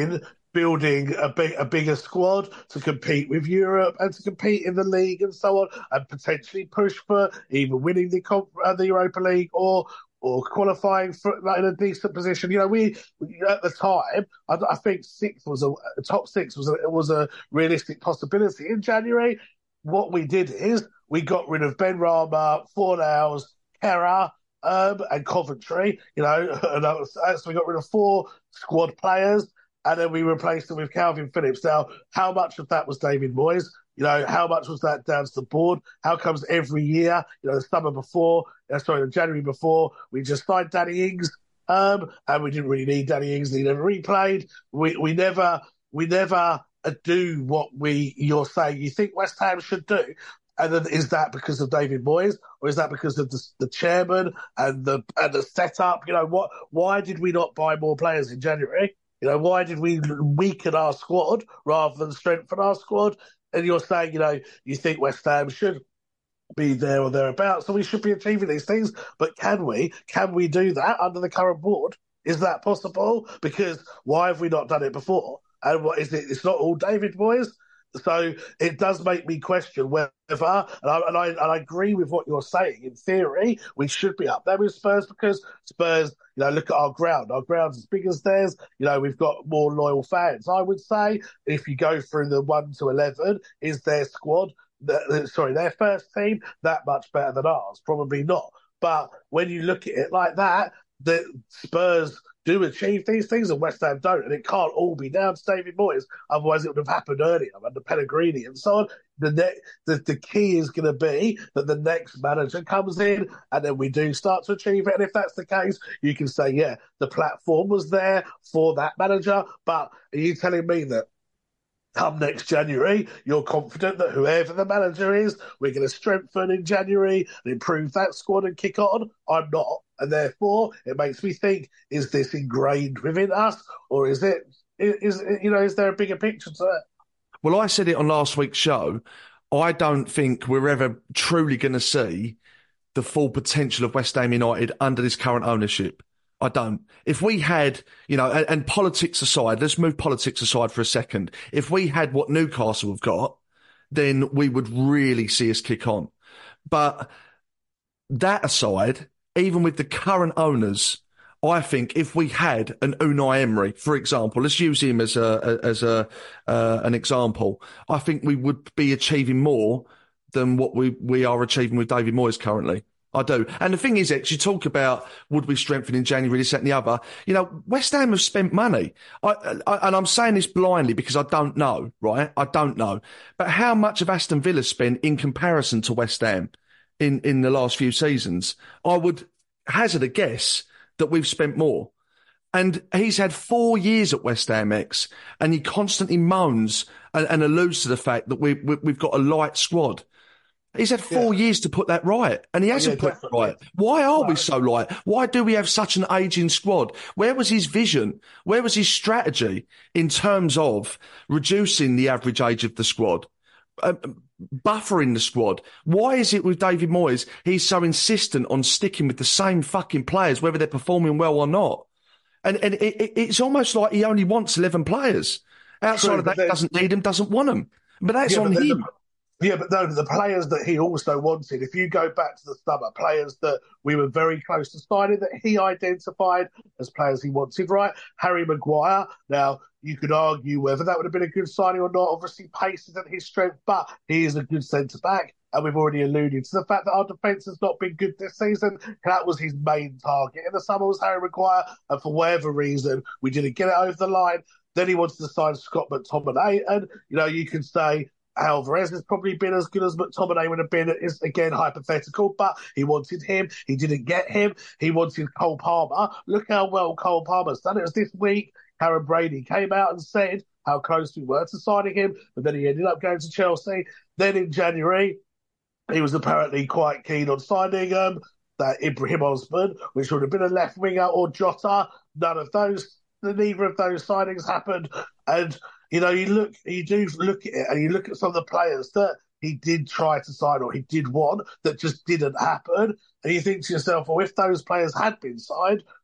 building a big, a bigger squad to compete with Europe and to compete in the league and so on, and potentially push for either winning the uh, the Europa League or or qualifying for like, in a decent position. You know, we, we at the time, I, I think sixth was a top six was a, was a realistic possibility in January. What we did is we got rid of Ben Rama, Fornals, Kera, um, and Coventry. You know, and that was, so we got rid of four squad players. And then we replaced them with Calvin Phillips. Now, how much of that was David Moyes? You know, how much was that down to the board? How comes every year, you know, the summer before, uh, sorry, the January before, we just signed Danny Ings, um, and we didn't really need Danny Ings. He never replayed. We we never we never uh, do what we you're saying you think West Ham should do. And then is that because of David Moyes, or is that because of the, the chairman and the and the setup? You know, what? Why did we not buy more players in January? You know, why did we weaken our squad rather than strengthen our squad? And you're saying, you know, you think West Ham should be there or thereabouts, so we should be achieving these things. But can we? Can we do that under the current board? Is that possible? Because why have we not done it before? And what is it? It's not all David Moyes. So it does make me question whether, and I, and I and I agree with what you're saying. In theory, we should be up there with Spurs because Spurs, you know, look at our ground. Our ground's as big as theirs. You know, we've got more loyal fans. I would say if you go through the one to eleven, is their squad, the, sorry, their first team that much better than ours? Probably not. But when you look at it like that, the Spurs do achieve these things and West Ham don't, and it can't all be down to David Moyes. Otherwise, it would have happened earlier under Pellegrini and so on. The, ne- the the key is going to be that the next manager comes in, and then we do start to achieve it. And if that's the case, you can say, yeah, the platform was there for that manager. But are you telling me that come next January, you're confident that whoever the manager is, we're going to strengthen in January and improve that squad and kick on? I'm not. And therefore, it makes me think, is this ingrained within us? Or is it, is, you know, is there a bigger picture to it? Well, I said it on last week's show. I don't think we're ever truly going to see the full potential of West Ham United under this current ownership. I don't. If we had, you know, and, and politics aside, let's move politics aside for a second. If we had what Newcastle have got, then we would really see us kick on. But that aside, even with the current owners, I think if we had an Unai Emery, for example, let's use him as a as a uh, an example, I think we would be achieving more than what we, we are achieving with David Moyes currently. I do. And the thing is, X, you talk about would we strengthen in January, this, that and the other. You know, West Ham have spent money. I, I, and I'm saying this blindly because I don't know, right? I don't know. But how much have Aston Villa spent in comparison to West Ham in, in the last few seasons? I would hazard a guess that we've spent more. And he's had four years at West Ham, X, and he constantly moans and, and alludes to the fact that we, we, we've got a light squad. He's had four yeah. years to put that right, and he hasn't yeah, put it right. Why are right. we so light? Why do we have such an ageing squad? Where was his vision? Where was his strategy in terms of reducing the average age of the squad, uh, buffering the squad? Why is it with David Moyes, he's so insistent on sticking with the same fucking players, whether they're performing well or not? And, and it, it, it's almost like he only wants eleven players. Outside True, of that, he doesn't need them, doesn't want them. But that's yeah, on but him. Yeah, but no, the players that he also wanted, if you go back to the summer, players that we were very close to signing, that he identified as players he wanted, right? Harry Maguire. Now, you could argue whether that would have been a good signing or not. Obviously, pace isn't his strength, but he is a good centre-back. And we've already alluded to the fact that our defence has not been good this season. That was his main target in the summer, was Harry Maguire. And for whatever reason, we didn't get it over the line. Then he wanted to sign Scott McTominay. And, you know, you can say Alvarez has probably been as good as McTominay would have been. Is again hypothetical, but he wanted him. He didn't get him. He wanted Cole Palmer. Look how well Cole Palmer's done. It was this week. Karen Brady came out and said how close we were to signing him, but then he ended up going to Chelsea. Then in January, he was apparently quite keen on signing um, that Ibrahim Osman, which would have been a left winger, or Jota. None of those, neither of those signings happened. And you know, you look, you do look at it, and you look at some of the players that he did try to sign or he did want that just didn't happen, and you think to yourself, well, if those players had been signed,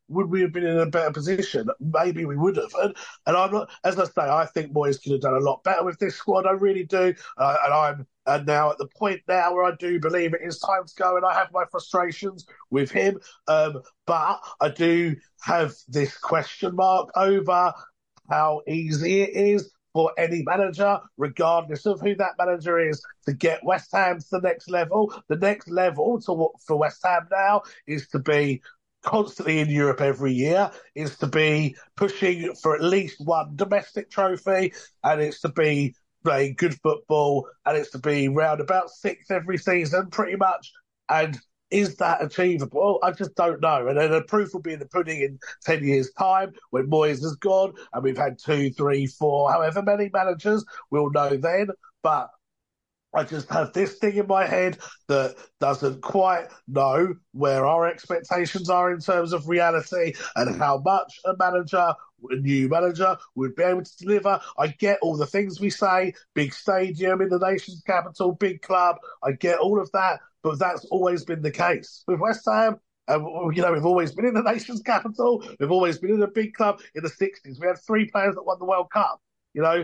would we have been in a better position? Maybe we would have. And, and I'm not, as I say, I think Moyes could have done a lot better with this squad. I really do. Uh, and I'm and now at the point now where I do believe it is time to go, and I have my frustrations with him. Um, but I do have this question mark over how easy it is for any manager, regardless of who that manager is, to get West Ham to the next level. The next level to for West Ham now is to be constantly in Europe every year, is to be pushing for at least one domestic trophy, and it's to be playing good football, and it's to be round about sixth every season, pretty much. And is that achievable? I just don't know. And then the proof will be in the pudding in ten years' time when Moyes is gone and we've had two, three, four, however many managers. We'll know then. But I just have this thing in my head that doesn't quite know where our expectations are in terms of reality and how much a manager, a new manager, would be able to deliver. I get all the things we say, big stadium in the nation's capital, big club. I get all of that, but that's always been the case. With West Ham, uh, you know, we've always been in the nation's capital. We've always been in a big club. In the sixties, we had three players that won the World Cup. You know,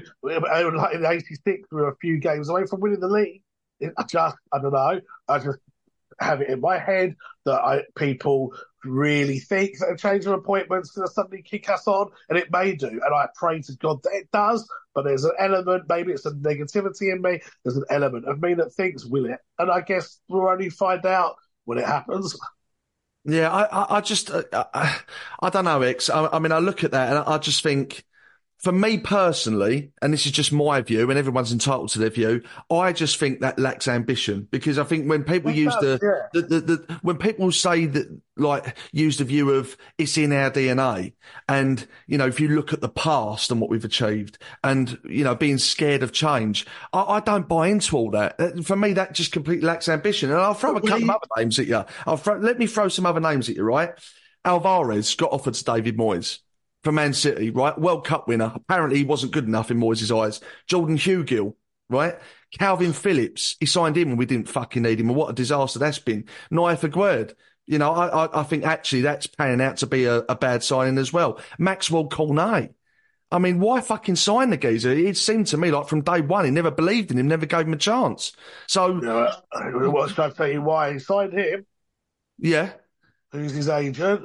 in eighty-six, we were a few games away from winning the league. I just, I don't know, I just have it in my head that I, people really think that a change of appointments is going to suddenly kick us on, and it may do. And I pray to God that it does, but there's an element, maybe it's a negativity in me, there's an element of me that thinks, will it? And I guess we'll only find out when it happens. Yeah, I, I, I just, uh, I, I don't know, X. I, I mean, I look at that and I just think, for me personally, and this is just my view, and everyone's entitled to their view, I just think that lacks ambition. Because I think when people it use does, the, yeah. the, the, the, when people say that, like, use the view of it's in our D N A, and, you know, if you look at the past and what we've achieved, and, you know, being scared of change, I, I don't buy into all that. For me, that just completely lacks ambition. And I'll throw a couple of other names at you. I'll throw, let me throw some other names at you, right? Alvarez got offered to David Moyes for Man City, right? World Cup winner. Apparently he wasn't good enough in Moyes' eyes. Jordan Hugill, right? Calvin Phillips, he signed him and we didn't fucking need him. And what a disaster that's been. Naya Aguerd, you know, I, I, I think actually that's panning out to be a, a bad signing as well. Maxwell Cornet. I mean, why fucking sign the geezer? It seemed to me like from day one, he never believed in him, never gave him a chance. So... Yeah, what should I tell you why he signed him? Yeah. Who's his agent?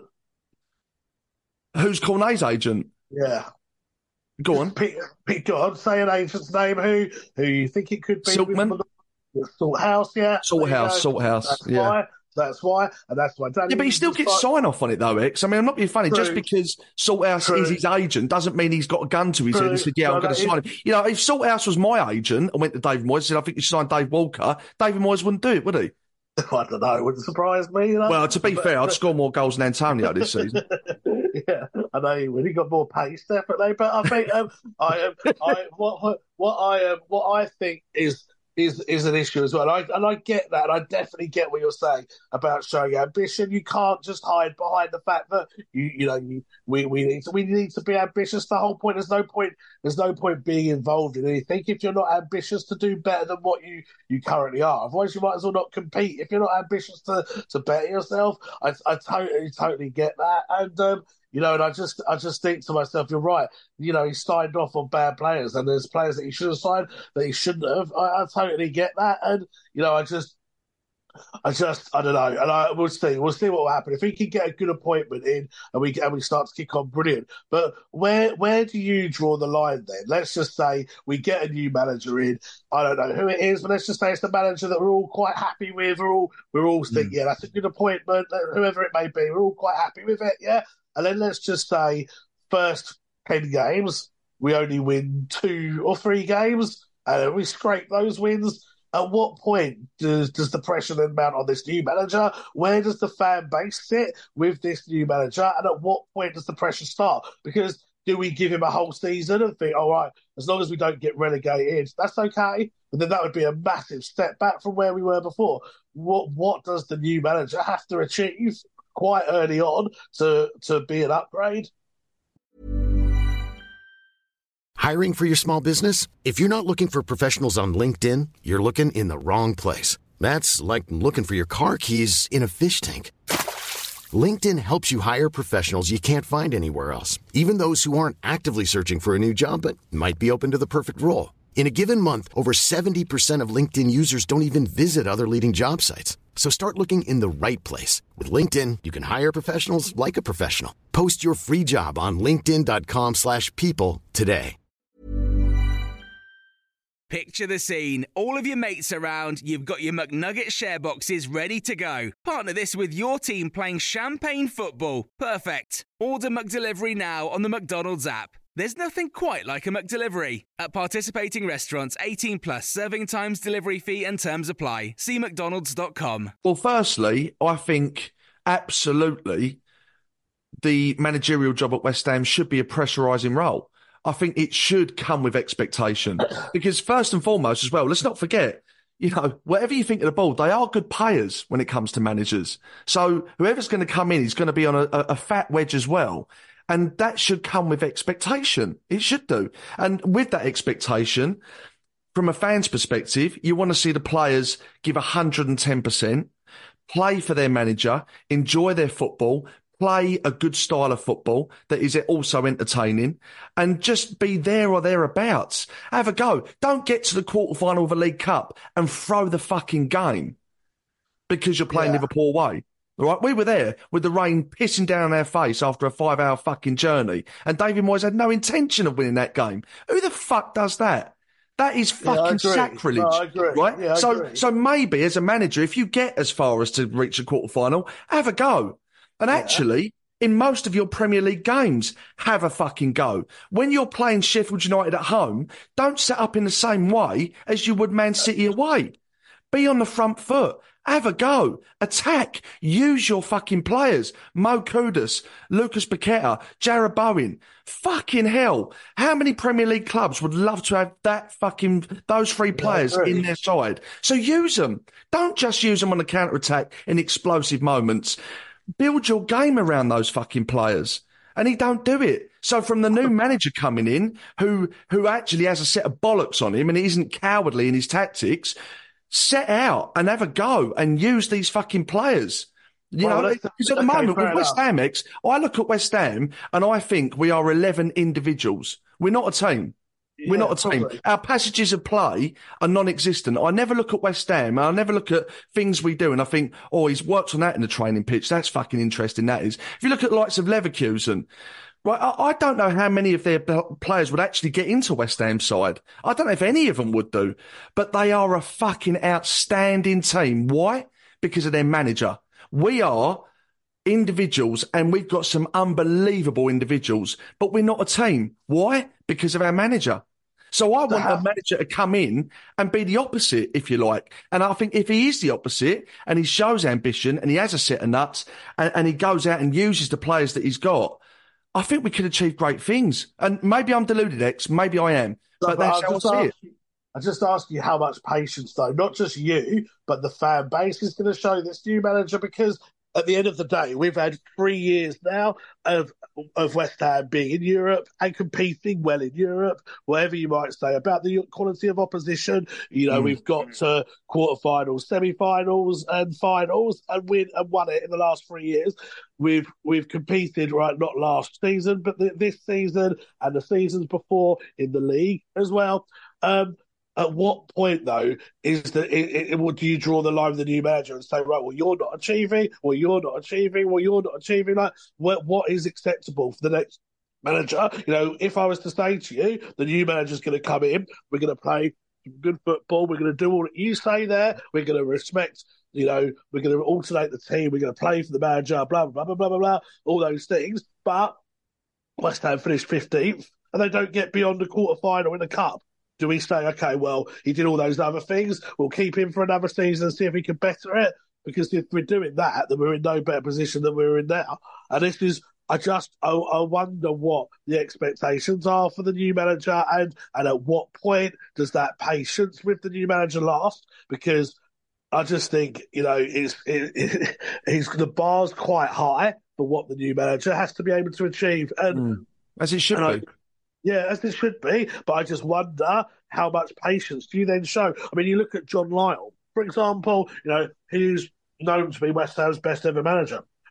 Who's Cornet's agent? Yeah. Go on. Pick, pick, go on, say an agent's name who who you think it could be. Silkman? Salthouse, yeah. Salthouse, Salthouse, that's yeah. Why, that's why, and that's why. Danny yeah, but he still gets sign off on it though, X. I mean, I'm not being funny. True. Just because Salthouse True. is his agent doesn't mean he's got a gun to his True. head and said, yeah, no, I'm going to sign him. You know, if Salthouse was my agent and went to David Moyes and said, I think you should sign Dave Walker, David Moyes wouldn't do it, would he? I don't know. It wouldn't surprise me. You know? Well, to be but, fair, I'd score more goals than Antonio this season. Yeah, I know he would. He got more pace, definitely. But I think um, I, um, I, what, what I, um, what I think is is is an issue as well. I, and I get that. And I definitely get what you're saying about showing ambition. You can't just hide behind the fact that you, you know, you, we we need to we need to be ambitious. The whole point. There's no point. There's no point being involved in anything if you're not ambitious to do better than what you, you currently are. Otherwise, you might as well not compete. If you're not ambitious to to better yourself, I I totally totally get that. And um, you know, and I just I just think to myself, you're right. You know, he signed off on bad players, and there's players that he should have signed that he shouldn't have. I, I totally get that, and you know, I just, I just, I don't know, and I we'll see, we'll see what will happen if he can get a good appointment in, and we and we start to kick on, brilliant. But where where do you draw the line then? Let's just say we get a new manager in. I don't know who it is, but let's just say it's the manager that we're all quite happy with. We're all we're all thinking, mm. yeah, that's a good appointment, whoever it may be. We're all quite happy with it, yeah. And then let's just say first ten games, we only win two or three games, and we scrape those wins. At what point does, does the pressure then mount on this new manager? Where does the fan base sit with this new manager? And at what point does the pressure start? Because do we give him a whole season and think, all right, as long as we don't get relegated, that's okay? But then that would be a massive step back from where we were before. What what does the new manager have to achieve quite early on to to be an upgrade? Hiring for your small business? If you're not looking for professionals on LinkedIn, you're looking in the wrong place. That's like looking for your car keys in a fish tank. LinkedIn helps you hire professionals you can't find anywhere else, even those who aren't actively searching for a new job but might be open to the perfect role. In a given month, over seventy percent of LinkedIn users don't even visit other leading job sites. So start looking in the right place. With LinkedIn, you can hire professionals like a professional. Post your free job on linkedin.com slash people today. Picture the scene. All of your mates around, you've got your McNugget share boxes ready to go. Partner this with your team playing champagne football. Perfect. Order McDelivery now on the McDonald's app. There's nothing quite like a McDelivery. At participating restaurants, eighteen plus, serving times, delivery fee and terms apply. See mcdonalds dot com. Well, firstly, I think absolutely the managerial job at West Ham should be a pressurising role. I think it should come with expectation. Because first and foremost as well, let's not forget, you know, whatever you think of the ball, they are good payers when it comes to managers. So whoever's going to come in is going to be on a, a, a fat wedge as well. And that should come with expectation. It should do. And with that expectation, from a fan's perspective, you want to see the players give one hundred ten percent, play for their manager, enjoy their football, play a good style of football that is also entertaining, and just be there or thereabouts. Have a go. Don't get to the quarterfinal of a League Cup and throw the fucking game because you're playing Yeah. Liverpool away. All right, we were there with the rain pissing down our face after a five-hour fucking journey, and David Moyes had no intention of winning that game. Who the fuck does that? That is fucking I agree. sacrilege, No, I agree. right? Yeah, I so, agree. so maybe as a manager, if you get as far as to reach a quarter-final, have a go. And actually, in most of your Premier League games, have a fucking go. When you're playing Sheffield United at home, don't set up in the same way as you would Man City away. Be on the front foot. Have a go. Attack. Use your fucking players. Mo Kudus, Lucas Paqueta, Jarrod Bowen. Fucking hell. How many Premier League clubs would love to have that fucking, those three players Yeah, in their side? So use them. Don't just use them on the counter-attack in explosive moments. Build your game around those fucking players. And he don't do it. So from the new manager coming in, who who actually has a set of bollocks on him and he isn't cowardly in his tactics, set out and have a go and use these fucking players. You Well, know, let's- because at the okay, moment fair with West enough. Ham, X, I look at West Ham and I think we are eleven individuals. We're not a team. We're Yeah, not a team. probably. Our passages of play are non-existent. I never look at West Ham. I never look at things we do and I think, oh, he's worked on that in the training pitch. That's fucking interesting, that is. If you look at the likes of Leverkusen, right, I, I don't know how many of their p- players would actually get into West Ham's side. I don't know if any of them would do, but they are a fucking outstanding team. Why? Because of their manager. We are individuals and we've got some unbelievable individuals, but we're not a team. Why? Because of our manager. So I want a manager to come in and be the opposite, if you like. And I think if he is the opposite and he shows ambition and he has a set of nuts and, and he goes out and uses the players that he's got, I think we could achieve great things. And maybe I'm deluded, X. Maybe I am. But that's how I see it. You, I just ask you how much patience, though, not just you, but the fan base is going to show this new manager, because at the end of the day, we've had three years now of of West Ham being in Europe and competing well in Europe, whatever you might say about the quality of opposition. You know, mm. we've got to quarterfinals, semi-finals and finals and win and won it in the last three years. We've we've competed, right, not last season, but the, this season and the seasons before in the league as well. Um, At what point, though, is that it, it, do you draw the line with the new manager and say, right, well, you're not achieving, well, you're not achieving, well, you're not achieving? Like, what, what is acceptable for the next manager? You know, if I was to say to you, the new manager's going to come in, we're going to play some good football, we're going to do all that you say there, we're going to respect, you know, we're going to alternate the team, we're going to play for the manager, blah, blah, blah, blah, blah, blah, all those things. But West Ham finished fifteenth and they don't get beyond the quarter-final in the cup. Do we say, okay, well, he did all those other things, we'll keep him for another season and see if he can better it? Because if we're doing that, then we're in no better position than we're in now. And this is, I just, I, I wonder what the expectations are for the new manager, and, and at what point does that patience with the new manager last? Because I just think, you know, it's, it, it, it's, the bar's quite high for what the new manager has to be able to achieve. And mm. As it should be. I, Yeah, as it should be, but I just wonder how much patience do you then show? I mean, you look at John Lyall, for example, you know, who's known to be West Ham's best ever manager.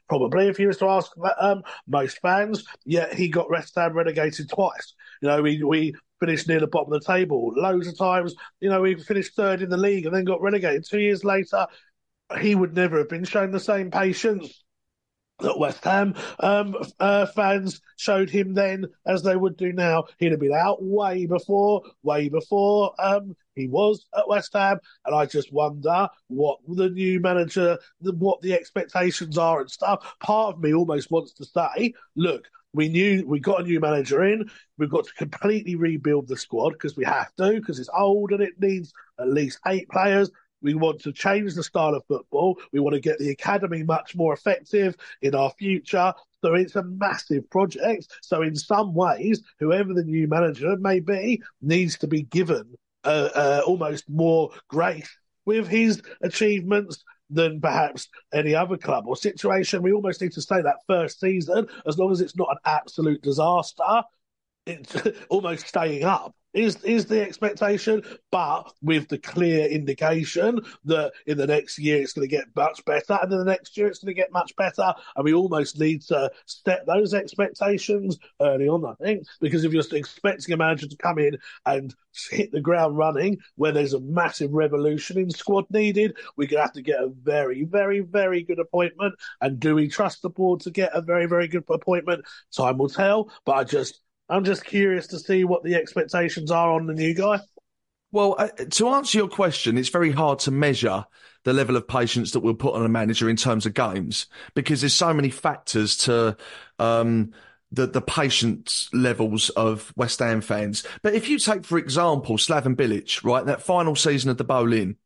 Probably, if you was to ask um, most fans, yet he got West Ham relegated twice. You know, we we finished near the bottom of the table loads of times. You know, we finished third in the league and then got relegated. Two years later, he would never have been shown the same patience that West Ham um, uh, fans showed him then as they would do now. He'd have been out way before, way before um, he was at West Ham. And I just wonder what the new manager, what the expectations are and stuff. Part of me almost wants to say, look, we knew we got a new manager in. We've got to completely rebuild the squad because we have to, because it's old and it needs at least eight players. We want to change the style of football. We want to get the academy much more effective in our future. So it's a massive project. So in some ways, whoever the new manager may be needs to be given uh, uh, almost more grace with his achievements than perhaps any other club or situation. We almost need to say that first season, as long as it's not an absolute disaster, it's almost staying up. Is is the expectation, but with the clear indication that in the next year it's going to get much better, and then the next year it's going to get much better, and we almost need to set those expectations early on, I think, because if you're expecting a manager to come in and hit the ground running when there's a massive revolution in squad needed, we're going to have to get a very, very, very good appointment, and do we trust the board to get a very, very good appointment? Time will tell, but I just... I'm just curious to see what the expectations are on the new guy. Well, uh, to answer your question, it's very hard to measure the level of patience that we'll put on a manager in terms of games, because there's so many factors to um, the, the patience levels of West Ham fans. But if you take, for example, Slaven Bilic, right, that final season of the Boleyn,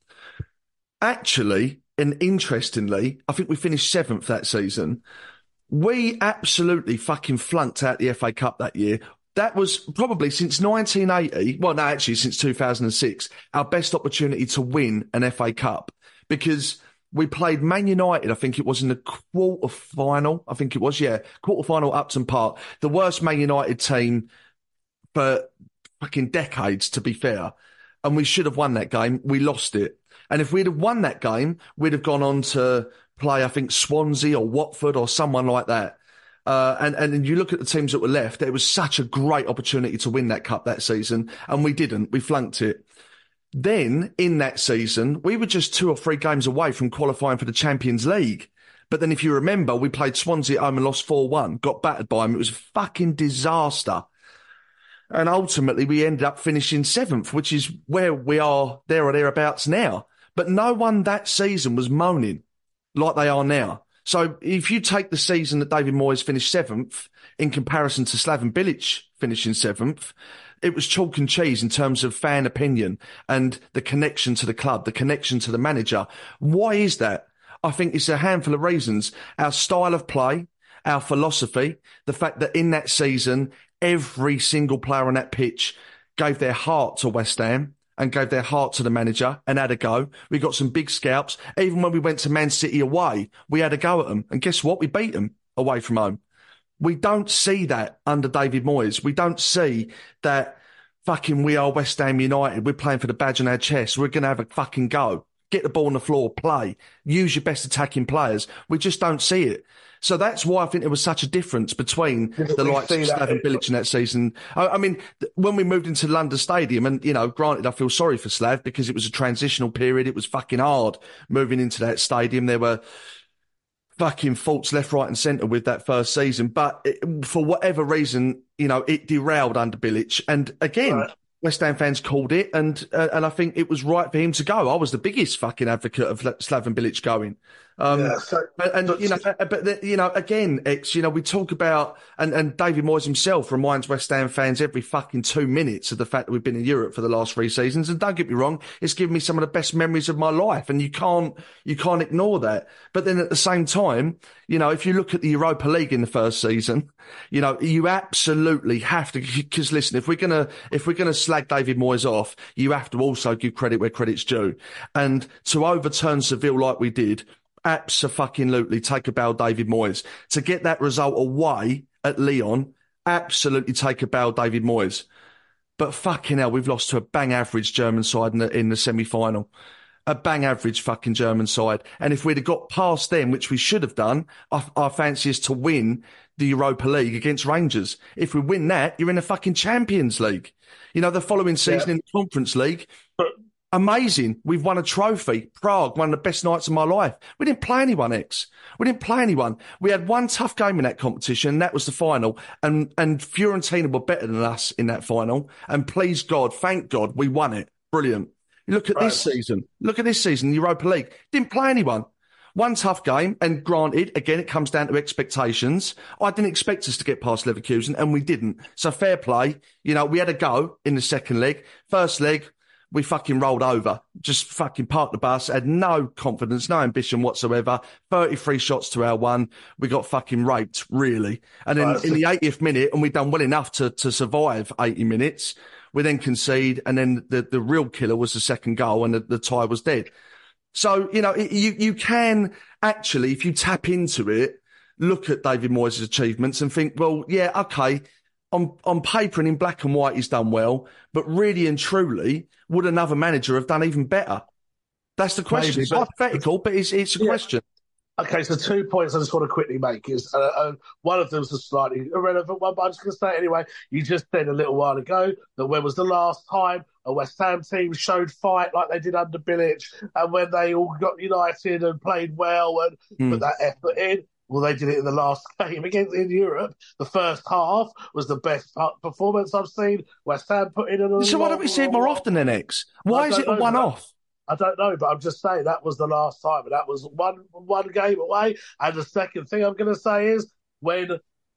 actually, and interestingly, I think we finished seventh that season. We absolutely fucking flunked out the F A Cup that year. That was probably since nineteen eighty, well, no, actually since two thousand six, our best opportunity to win an F A Cup, because we played Man United, I think it was in the quarter final. I think it was, yeah, quarter final, Upton Park. The worst Man United team for fucking decades, to be fair. And we should have won that game. We lost it. And if we'd have won that game, we'd have gone on to play, I think, Swansea or Watford or someone like that. Uh, and, and you look at the teams that were left, it was such a great opportunity to win that cup that season, and we didn't. We flunked it. Then, in that season, we were just two or three games away from qualifying for the Champions League. But then if you remember, we played Swansea at home and lost four one, got battered by them. It was a fucking disaster. And ultimately, we ended up finishing seventh, which is where we are there or thereabouts now. But no one that season was moaning like they are now. So if you take the season that David Moyes finished seventh in comparison to Slaven Bilic finishing seventh, it was chalk and cheese in terms of fan opinion and the connection to the club, the connection to the manager. Why is that? I think it's a handful of reasons. Our style of play, our philosophy, the fact that in that season, every single player on that pitch gave their heart to West Ham and gave their heart to the manager and had a go. We got some big scalps. Even when we went to Man City away, we had a go at them. And guess what? We beat them away from home. We don't see that under David Moyes. We don't see that fucking we are West Ham United. We're playing for the badge on our chest. We're going to have a fucking go. Get the ball on the floor, play. Use your best attacking players. We just don't see it. So that's why I think there was such a difference between Didn't the likes of Slaven Bilic in that season. I, I mean, th- when we moved into London Stadium, and, you know, granted, I feel sorry for Slav because it was a transitional period. It was fucking hard moving into that stadium. There were fucking faults left, right and centre with that first season. But it, for whatever reason, you know, it derailed under Bilic. And again, right. West Ham fans called it, and uh, and I think it was right for him to go. I was the biggest fucking advocate of Slaven Bilic going. Um, yeah, so, and, and but, you know, but the, you know, again, X, you know, we talk about, and, and David Moyes himself reminds West Ham fans every fucking two minutes of the fact that we've been in Europe for the last three seasons. And don't get me wrong, it's given me some of the best memories of my life, and you can't, you can't ignore that. But then at the same time, you know, if you look at the Europa League in the first season, you know, you absolutely have to, because listen, if we're gonna, if we're gonna slag David Moyes off, you have to also give credit where credit's due. And to overturn Seville like we did, abso-fucking-lutely take a bow, David Moyes. To get that result away at Lyon, absolutely take a bow, David Moyes. But fucking hell, we've lost to a bang average German side in the, in the semi-final. a bang average fucking German side. And if we'd have got past them, which we should have done, I, I fancy us to win the Europa League against Rangers. If we win that, you're in the fucking Champions League. You know, the following season yeah. in the Conference League, amazing. We've won a trophy. Prague, one of the best nights of my life. We didn't play anyone, X. We didn't play anyone. We had one tough game in that competition, and that was the final. And, and Fiorentina were better than us in that final. And please God, thank God, we won it. Brilliant. Look at right. this season. Look at this season, Europa League. Didn't play anyone. One tough game, and granted, again, it comes down to expectations. I didn't expect us to get past Leverkusen, and we didn't. So fair play. You know, we had a go in the second leg. First leg, we fucking rolled over. Just fucking parked the bus, had no confidence, no ambition whatsoever. thirty-three shots to our one. We got fucking raped, really. And then right. in the eightieth minute, and we'd done well enough to, to survive eighty minutes, we then concede, and then the, the real killer was the second goal, and the, the tie was dead. So, you know, you, you can actually, if you tap into it, look at David Moyes' achievements and think, well, yeah, okay, on, on paper and in black and white, he's done well, but really and truly, would another manager have done even better? That's the question. Maybe, it's but, hypothetical, but it's, it's a yeah. question. Okay, so two points I just want to quickly make is, uh, uh, one of them is a slightly irrelevant one, but I'm just going to say it anyway. You just said a little while ago that when was the last time a West Ham team showed fight like they did under Bilic, and when they all got united and played well and mm. put that effort in? Well, they did it in the last game against in Europe. The first half was the best performance I've seen West Ham put in. A so why don't we see it more often then, X? Why is it a one-off? I don't know, but I'm just saying that was the last time, and that was one one game away. And the second thing I'm going to say is when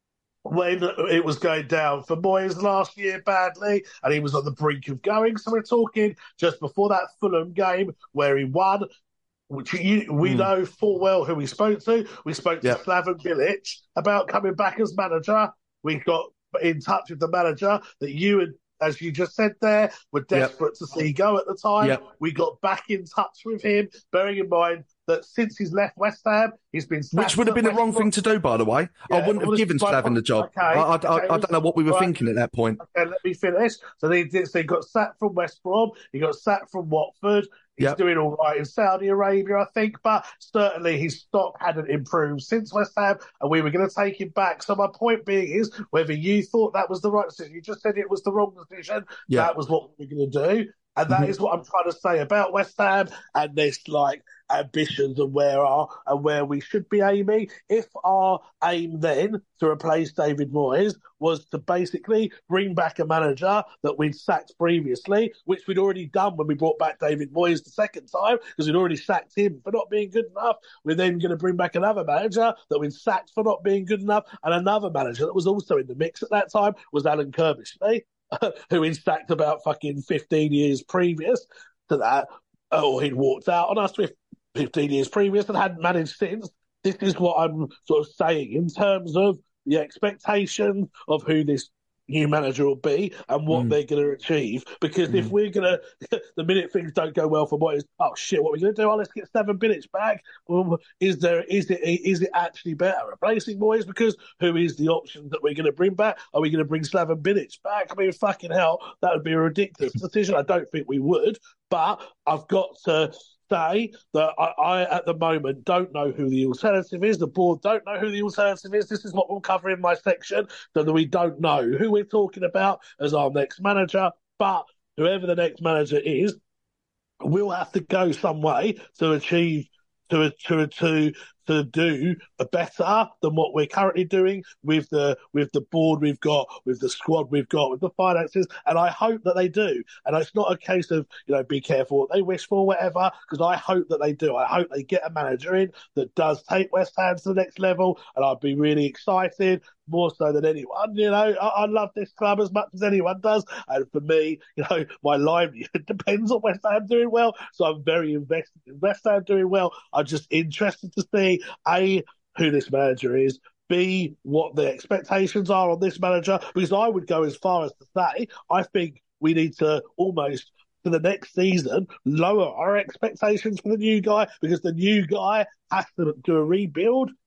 when it was going down for Moyes last year badly, and he was on the brink of going. So we're talking just before that Fulham game where he won, which you, we mm. know full well who we spoke to. We spoke to yep. Slaven Bilic about coming back as manager. We got in touch with the manager that you and, as you just said there, were desperate yep. to see go at the time. Yep. We got back in touch with him, bearing in mind that since he's left West Ham, he's been... Which would have been the wrong thing to do, by the way. Yeah, I wouldn't have given Slaven the job. Okay, I, I, okay, I, I don't know what we were right. thinking at that point. Okay, let me finish. So he, did, so he got sacked from West Brom, he got sacked from Watford, he's yep. doing all right in Saudi Arabia, I think, but certainly his stock hadn't improved since West Ham, and we were going to take him back. So my point being is, whether you thought that was the right decision, you just said it was the wrong decision, yep. that was what we were going to do. And that mm-hmm. is what I'm trying to say about West Ham and this, like, ambitions and where are and where we should be aiming. If our aim then to replace David Moyes was to basically bring back a manager that we'd sacked previously, which we'd already done when we brought back David Moyes the second time, because we'd already sacked him for not being good enough, we're then going to bring back another manager that we'd sacked for not being good enough, and another manager that was also in the mix at that time was Alan Kirbishley, who he'd sacked about fucking fifteen years previous to that, or he'd walked out on us with fifteen years previous and hadn't managed since. This is what I'm sort of saying in terms of the expectation of who this new manager will be and what mm. they're going to achieve. Because mm. if we're going to, the minute things don't go well for Moyes, oh shit, what are we going to do? Oh, let's get Slaven Bilic back. Well, is there, is it, is it actually better replacing Moyes? Because who is the option that we're going to bring back? Are we going to bring Slaven Bilic back? I mean, fucking hell, that would be a ridiculous decision. I don't think we would, but I've got to say that I, I, at the moment, don't know who the alternative is. The board don't know who the alternative is. This is what we'll cover in my section, so that we don't know who we're talking about as our next manager. But whoever the next manager is, we'll have to go some way to achieve, to to to to do a better than what we're currently doing with the with the board we've got, with the squad we've got, with the finances, and I hope that they do. And it's not a case of, you know, be careful what they wish for, whatever, because I hope that they do. I hope they get a manager in that does take West Ham to the next level, and I'd be really excited, more so than anyone. You know, I, I love this club as much as anyone does, and for me, you know, my livelihood depends on West Ham doing well, so I'm very invested in West Ham doing well. I'm just interested to see A, who this manager is, B, what the expectations are on this manager, because I would go as far as to say I think we need to almost, for the next season, lower our expectations for the new guy, because the new guy has to do a rebuild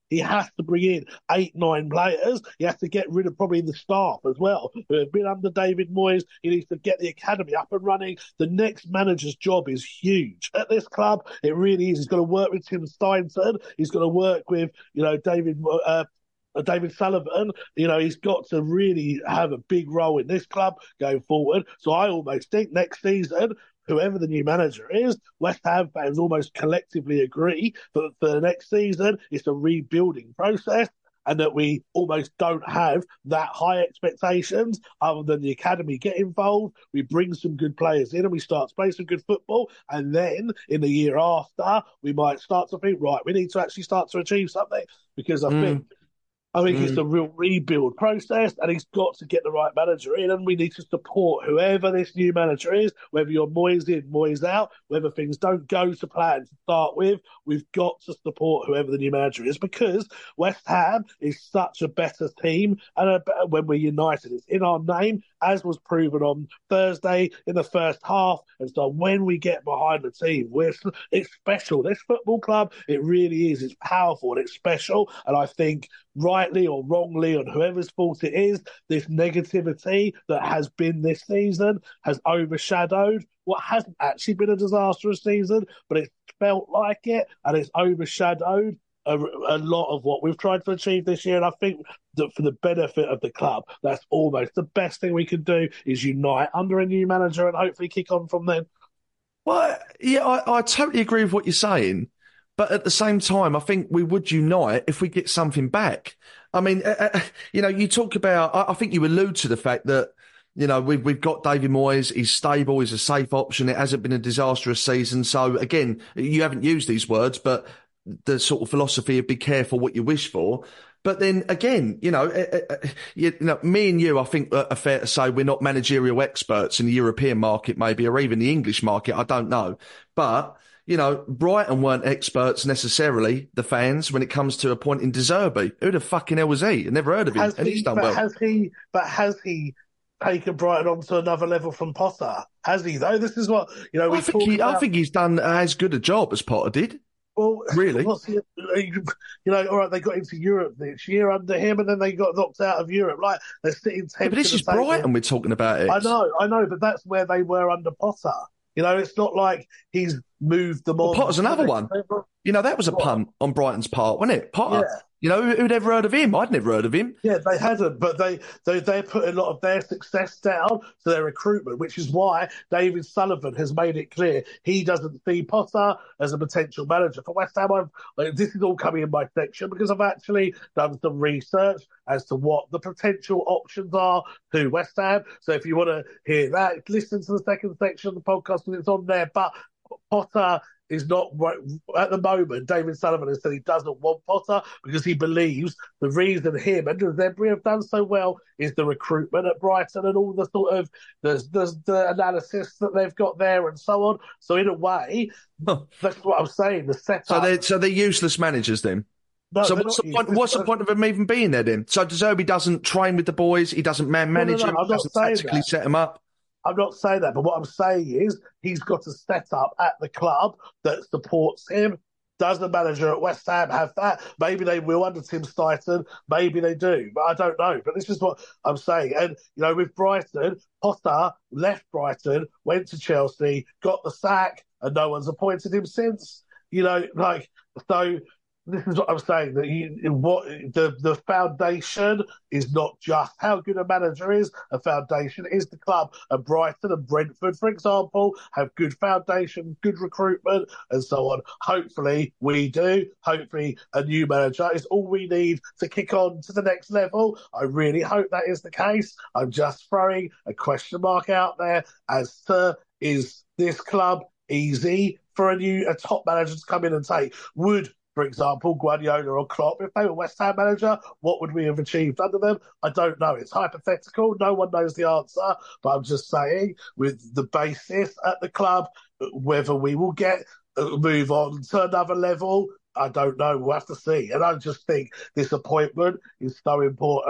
he has to bring in eight, nine players. He has to get rid of probably the staff as well who have been under David Moyes. He needs to get the academy up and running. The next manager's job is huge at this club. It really is. He's got to work with Tim Steinson. He's got to work with, you know, David uh, David Sullivan. You know, he's got to really have a big role in this club going forward. So I almost think next season, whoever the new manager is, West Ham fans almost collectively agree that for the next season, it's a rebuilding process and that we almost don't have that high expectations other than the academy get involved. We bring some good players in and we start to play some good football. And then in the year after, we might start to think, right, we need to actually start to achieve something because I mm. think I think mm. it's a real rebuild process and he's got to get the right manager in and we need to support whoever this new manager is, whether you're Moyes in, Moyes out, whether things don't go to plan to start with, we've got to support whoever the new manager is because West Ham is such a better team and a better, when we're united, it's in our name, as was proven on Thursday in the first half. And so when we get behind the team, we're, it's special. This football club, it really is. It's powerful and it's special. And I think rightly or wrongly, on whoever's fault it is, this negativity that has been this season has overshadowed what hasn't actually been a disastrous season, but it's felt like it and it's overshadowed A, a lot of what we've tried to achieve this year. And I think that for the benefit of the club, that's almost the best thing we can do is unite under a new manager and hopefully kick on from then. Well, yeah, I, I totally agree with what you're saying. But at the same time, I think we would unite if we get something back. I mean, uh, you know, you talk about, I, I think you allude to the fact that, you know, we've, we've got David Moyes, he's stable, he's a safe option. It hasn't been a disastrous season. So again, you haven't used these words, but the sort of philosophy of be careful what you wish for. But then again, you know, uh, uh, you know, me and you, I think are fair to say we're not managerial experts in the European market, maybe, or even the English market. I don't know. But, you know, Brighton weren't experts necessarily, the fans, when it comes to appointing De Zerbi. Who the fucking hell was he? I never heard of him. Has and he, he's done but well. Has he, but has he taken Brighton on to another level from Potter? Has he, though? This is what, you know, we I think, he, about... I think he's done as good a job as Potter did. Well, really? What's he, you know, all right, they got into Europe this year under him and then they got knocked out of Europe. Like, they're sitting tenth. Yeah, but this is Brighton we're talking about it. I know, I know, but that's where they were under Potter. You know, it's not like he's moved them well, on. Potter's another one. You know, that was a what? punt on Brighton's part, wasn't it? Potter. Yeah. You know, who'd ever heard of him? I'd never heard of him. Yeah, they hadn't, but they, they, they put a lot of their success down to their recruitment, which is why David Sullivan has made it clear he doesn't see Potter as a potential manager for West Ham. I've, like, this is all coming in my section because I've actually done some research as to what the potential options are to West Ham. So if you want to hear that, listen to the second section of the podcast because it's on there. But Potter is not, at the moment, David Sullivan has said he doesn't want Potter because he believes the reason him and Zebri have done so well is the recruitment at Brighton and all the sort of the, the, the analysis that they've got there and so on. So in a way, huh. that's what I'm saying, the setup. So they're, so they're useless managers then? No, so what's the point? What's the point of him even being there then? So De Zerbi doesn't train with the boys, he doesn't man manage no, no, no, them, doesn't tactically set them up. I'm not saying that, but what I'm saying is he's got a setup at the club that supports him. Does the manager at West Ham have that? Maybe they will under Tim Stuyton. Maybe they do, but I don't know. But this is what I'm saying. And, you know, with Brighton, Potter left Brighton, went to Chelsea, got the sack, and no one's appointed him since. You know, like, so... This is what I'm saying, that you, what the, the foundation is not just how good a manager is, a foundation is the club. And Brighton and Brentford, for example, have good foundation, good recruitment, and so on. Hopefully we do. Hopefully a new manager is all we need to kick on to the next level. I really hope that is the case. I'm just throwing a question mark out there as to, is this club easy for a new, a top manager to come in and take? Would, for example, Guardiola or Klopp, if they were West Ham manager, what would we have achieved under them? I don't know. It's hypothetical. No one knows the answer. But I'm just saying, with the basis at the club, whether we will get move on to another level, I don't know. We'll have to see. And I just think this appointment is so important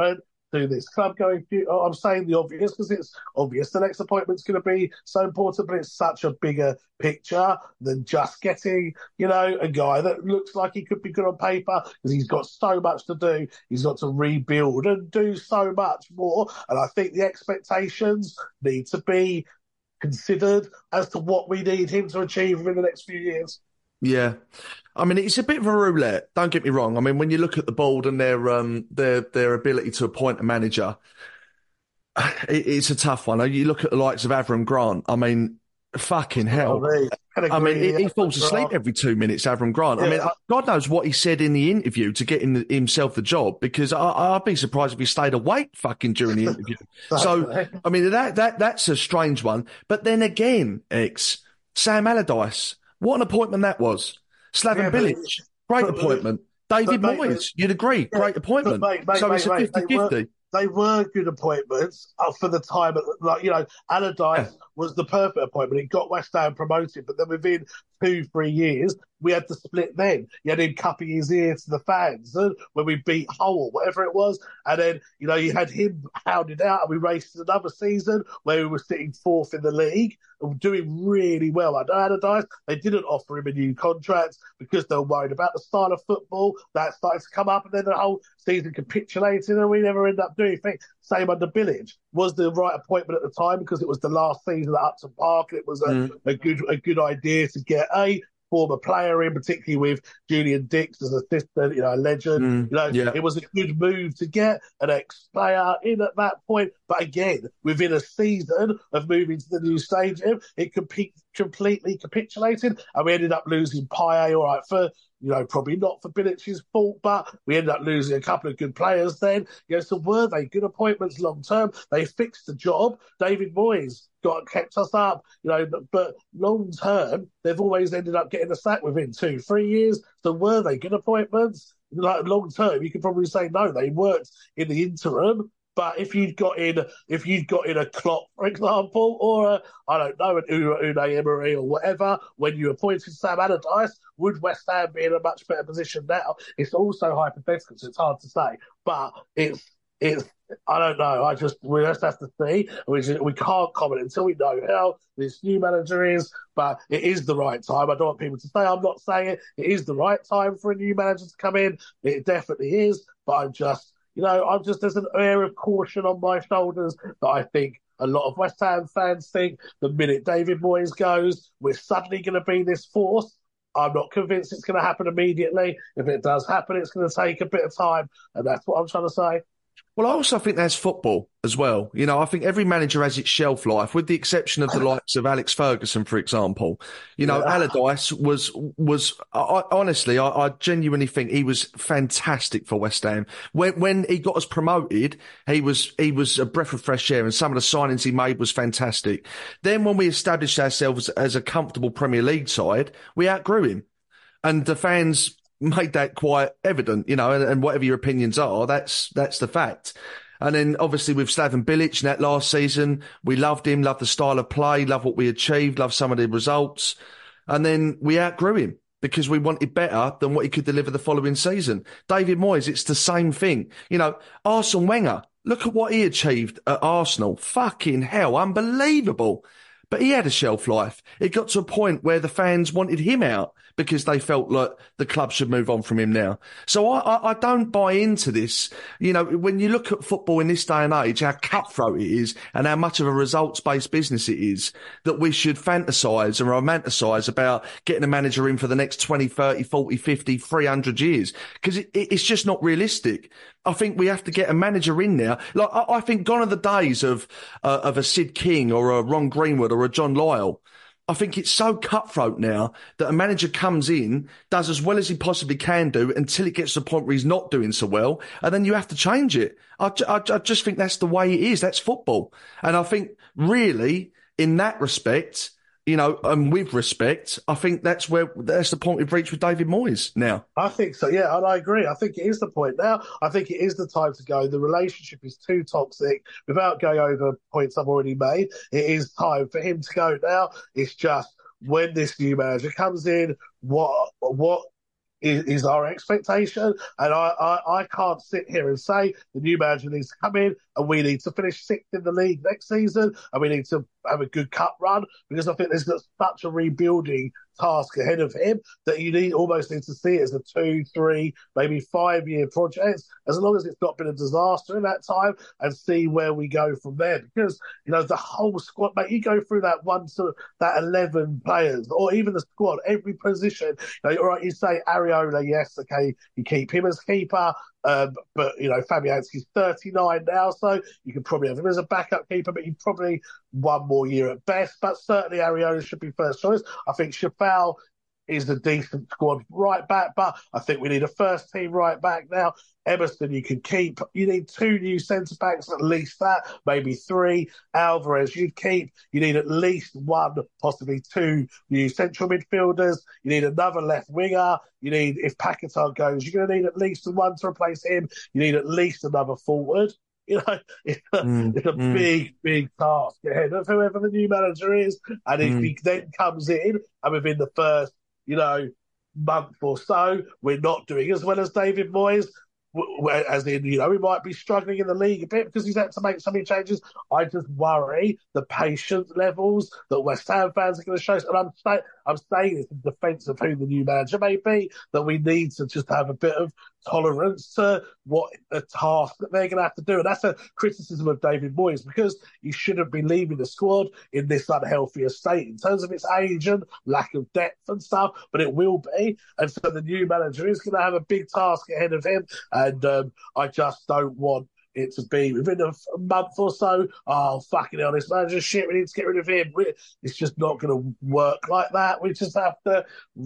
do this club going? I'm saying the obvious because it's obvious the next appointment's going to be so important, but it's such a bigger picture than just getting, you know, a guy that looks like he could be good on paper because he's got so much to do. He's got to rebuild and do so much more. And I think the expectations need to be considered as to what we need him to achieve in the next few years. Yeah. I mean, it's a bit of a roulette. Don't get me wrong. I mean, when you look at the board and their um their their ability to appoint a manager, it, it's a tough one. You look at the likes of Avram Grant. I mean, fucking hell. Oh, I mean, he, he falls asleep every two minutes, Avram Grant. Yeah. I mean, God knows what he said in the interview to get him, himself the job, because I, I'd be surprised if he stayed awake fucking during the interview. So, I mean, that that that's a strange one. But then again, X, Sam Allardyce, what an appointment that was. Slaven yeah, Bilic, great but, appointment. David but, Moyes, mate, you'd agree, yeah, great appointment. But, mate, mate, so mate, it's a fifty-fifty. They were good appointments for the time. Like, you know, Allardyce yeah. was the perfect appointment. He got West Ham promoted, but then within two, three years, we had to split then. You had him cupping his ear to the fans and when we beat Hull, whatever it was. And then, you know, you had him hounded out and we raced another season where we were sitting fourth in the league and doing really well. I know Allardyce, they didn't offer him a new contract because they were worried about the style of football. That started to come up and then the whole season capitulated and we never ended up doing anything. Same under Bilic. Was the right appointment at the time because it was the last season at Upton Park. And it was a, mm. a good a good idea to get a former player in, particularly with Julian Dix as assistant, you know, a legend. Mm, you know, yeah. It was a good move to get an ex-player in at that point. But again, within a season of moving to the new stadium, it compete, completely capitulated, and we ended up losing Payet, all right, for, you know, probably not for Bilic's fault, but we ended up losing a couple of good players then. You know, so were they good appointments long term? They fixed the job. David Moyes got kept us up, you know, but long term, they've always ended up getting the sack within two, three years. So were they good appointments? Like long term, you could probably say no, they worked in the interim. But if you'd got in, if you'd got in a Klopp, for example, or a, I don't know, an Unai Emery or whatever, when you appointed Sam Allardyce, would West Ham be in a much better position now? It's also hypothetical, so it's hard to say. But it's, it's, I don't know. I just, we just have to see. We, just, we can't comment until we know how this new manager is. But it is the right time. I don't want people to say I'm not saying it. It is the right time for a new manager to come in. It definitely is. But I'm just, you know, I'm just, there's an air of caution on my shoulders that I think a lot of West Ham fans think the minute David Moyes goes, we're suddenly going to be this force. I'm not convinced it's going to happen immediately. If it does happen, it's going to take a bit of time. And that's what I'm trying to say. Well, I also think that's football as well. You know, I think every manager has its shelf life, with the exception of the likes of Alex Ferguson, for example. You know, yeah. Allardyce was, was I, honestly, I, I genuinely think he was fantastic for West Ham. When when he got us promoted, he was he was a breath of fresh air, and some of the signings he made was fantastic. Then when we established ourselves as a comfortable Premier League side, we outgrew him. And the fans made that quite evident, you know, and, and whatever your opinions are, that's that's the fact. And then obviously with Slaven Bilic in that last season, we loved him, loved the style of play, loved what we achieved, loved some of the results. And then we outgrew him because we wanted better than what he could deliver the following season. David Moyes, it's the same thing. You know, Arsene Wenger, look at what he achieved at Arsenal. Fucking hell, unbelievable. But he had a shelf life. It got to a point where the fans wanted him out because they felt like the club should move on from him now. So I, I, I don't buy into this. You know, when you look at football in this day and age, how cutthroat it is and how much of a results-based business it is, that we should fantasise and romanticise about getting a manager in for the next twenty, thirty, forty, fifty, three hundred years. Because it, it, it's just not realistic. I think we have to get a manager in there. Like, I, I think gone are the days of, uh, of a Sid King or a Ron Greenwood or a John Lyall. I think it's so cutthroat now that a manager comes in, does as well as he possibly can do until it gets to the point where he's not doing so well, and then you have to change it. I, I, I just think that's the way it is. That's football. And I think really, in that respect, you know, and with respect, I think that's where that's the point we've reached with David Moyes now. I think so, yeah, and I agree. I think it is the point now. I think it is the time to go. The relationship is too toxic. Without going over points I've already made, it is time for him to go now. It's just when this new manager comes in, what what is, is our expectation. And I, I, I can't sit here and say the new manager needs to come in and we need to finish sixth in the league next season and we need to have a good cup run, because I think there's got such a rebuilding task ahead of him that you need almost need to see it as a two, three, maybe five year project, as long as it's not been a disaster in that time, and see where we go from there. Because, you know, the whole squad, mate, you go through that one to that eleven players, or even the squad, every position, you know, all right, you say Areola, yes, okay, you keep him as keeper. Um, but, you know, Fabianski's thirty-nine now, so you could probably have him as a backup keeper, but you probably one more year at best. But certainly Areola should be first choice. I think Chafal is a decent squad right back, but I think we need a first team right back now. Emerson you can keep. You need two new centre-backs, at least that, maybe three. Alvarez you'd keep. You need at least one, possibly two new central midfielders. You need another left winger. You need, if Paquetá goes, you're going to need at least one to replace him. You need at least another forward. You know, it's a, mm, it's a mm. big, big task ahead of whoever the new manager is. And if mm. he then comes in and within the first, you know, month or so, we're not doing as well as David Moyes, as in, you know, we might be struggling in the league a bit because he's had to make so many changes. I just worry the patience levels that West Ham fans are going to show. And I'm, say, I'm saying this in defence of who the new manager may be, that we need to just have a bit of tolerance to what the task that they're going to have to do. And that's a criticism of David Moyes, because he shouldn't be leaving the squad in this unhealthy state in terms of its age and lack of depth and stuff, but it will be. And so the new manager is going to have a big task ahead of him. And um, I just don't want it to be within a, a month or so, oh, fucking hell, this manager's shit, we need to get rid of him. We, it's just not going to work like that. We just have to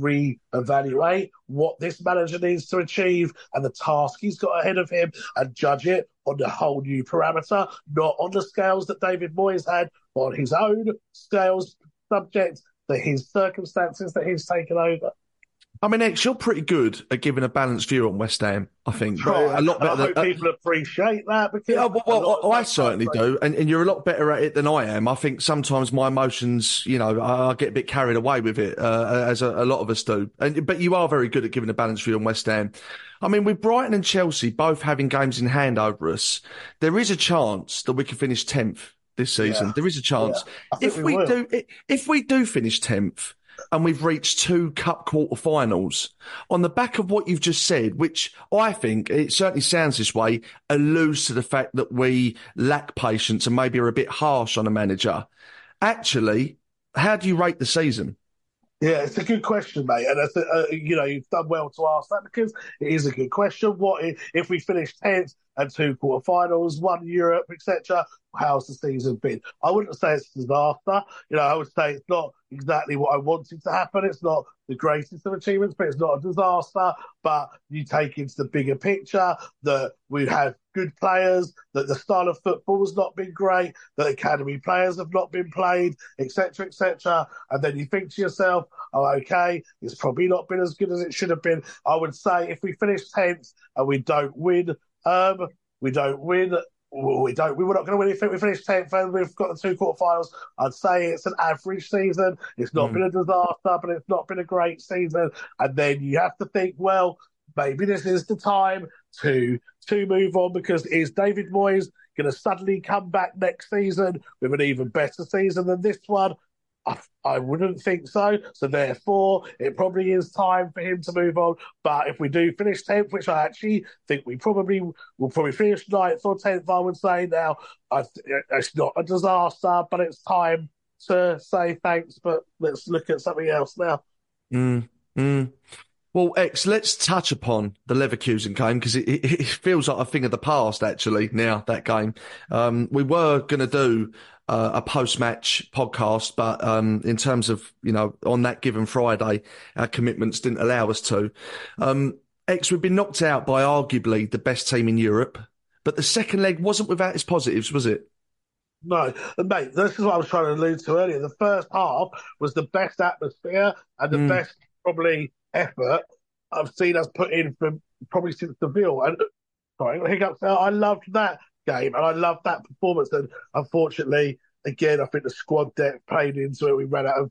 re-evaluate what this manager needs to achieve and the task he's got ahead of him, and judge it on the whole new parameter, not on the scales that David Moyes had, but on his own scales, subject to his circumstances that he's taken over. I mean, X, you're pretty good at giving a balanced view on West Ham, I think. Right. A lot better I hope than, people appreciate that. Because yeah, well, well I certainly do, and, and you're a lot better at it than I am. I think sometimes my emotions, you know, I, I get a bit carried away with it, uh, as a, a lot of us do. And But you are very good at giving a balanced view on West Ham. I mean, with Brighton and Chelsea both having games in hand over us, there is a chance that we can finish tenth this season. Yeah. There is a chance. Yeah. If we, we do, if we do finish tenth, and we've reached two cup quarterfinals, on the back of what you've just said, which I think, it certainly sounds this way, alludes to the fact that we lack patience and maybe are a bit harsh on a manager. Actually, how do you rate the season? Yeah, it's a good question, mate. And, it's, uh, you know, you've done well to ask that, because it is a good question. What if, if we finish tenth and two quarterfinals, one Europe, et cetera, how's the season been? I wouldn't say it's a disaster. You know, I would say it's not exactly what I wanted to happen. It's not the greatest of achievements, but it's not a disaster. But you take into the bigger picture that we have good players, that the style of football has not been great, that academy players have not been played, et cetera, et cetera. And then you think to yourself, oh, okay, it's probably not been as good as it should have been. I would say if we finish tenth and we don't win, um, we don't win, we don't. We were not going to win if we finished tenth and we've got the two quarterfinals. I'd say it's an average season. It's not mm. been a disaster, but it's not been a great season. And then you have to think, well, maybe this is the time to to move on, because is David Moyes going to suddenly come back next season with an even better season than this one? I, I wouldn't think so. So therefore, it probably is time for him to move on. But if we do finish tenth, which I actually think we probably will probably finish ninth or tenth, I would say now, I, it's not a disaster, but it's time to say thanks. But let's look at something else now. Mm, mm. Well, X, let's touch upon the Leverkusen game, because it, it, it feels like a thing of the past, actually, now, that game. Um, we were going to do uh, a post-match podcast, but um, in terms of, you know, on that given Friday, our commitments didn't allow us to. Um, X, we've been knocked out by arguably the best team in Europe, but the second leg wasn't without its positives, was it? No, and mate, this is what I was trying to allude to earlier. The first half was the best atmosphere and the mm. best, probably, effort I've seen us put in for probably since the Seville. And sorry, hiccups. I loved that game and I loved that performance. And unfortunately, again, I think the squad depth played into it. We ran out of depth.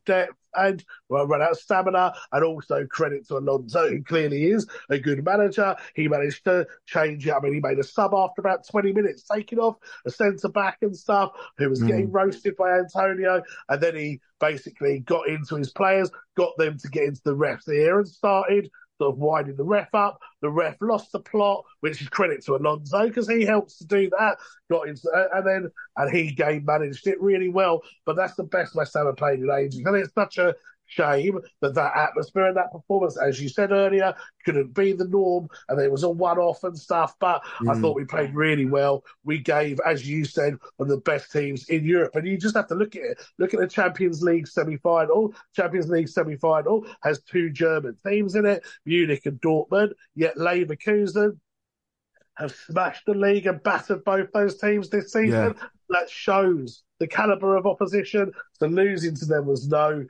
and well, run out of stamina. And also credit to Alonso, who clearly is a good manager. He managed to change it. I mean, he made a sub after about twenty minutes, taking off a centre-back and stuff, who was mm. getting roasted by Antonio. And then he basically got into his players, got them to get into the ref's ear and started sort of winding the ref up. The ref lost the plot, which is credit to Alonso because he helps to do that. Got into and then and he game managed it really well. But that's the best West Ham have played in ages, and it's such a shame that that atmosphere and that performance, as you said earlier, couldn't be the norm, and it was a one-off and stuff. But mm. I thought we played really well. We gave, as you said, one of the best teams in Europe, and you just have to look at it. Look at the Champions League semi-final. Champions League semi-final has two German teams in it, Munich and Dortmund. Yet Leverkusen have smashed the league and battered both those teams this season. Yeah. That shows the calibre of opposition. So losing to them was no.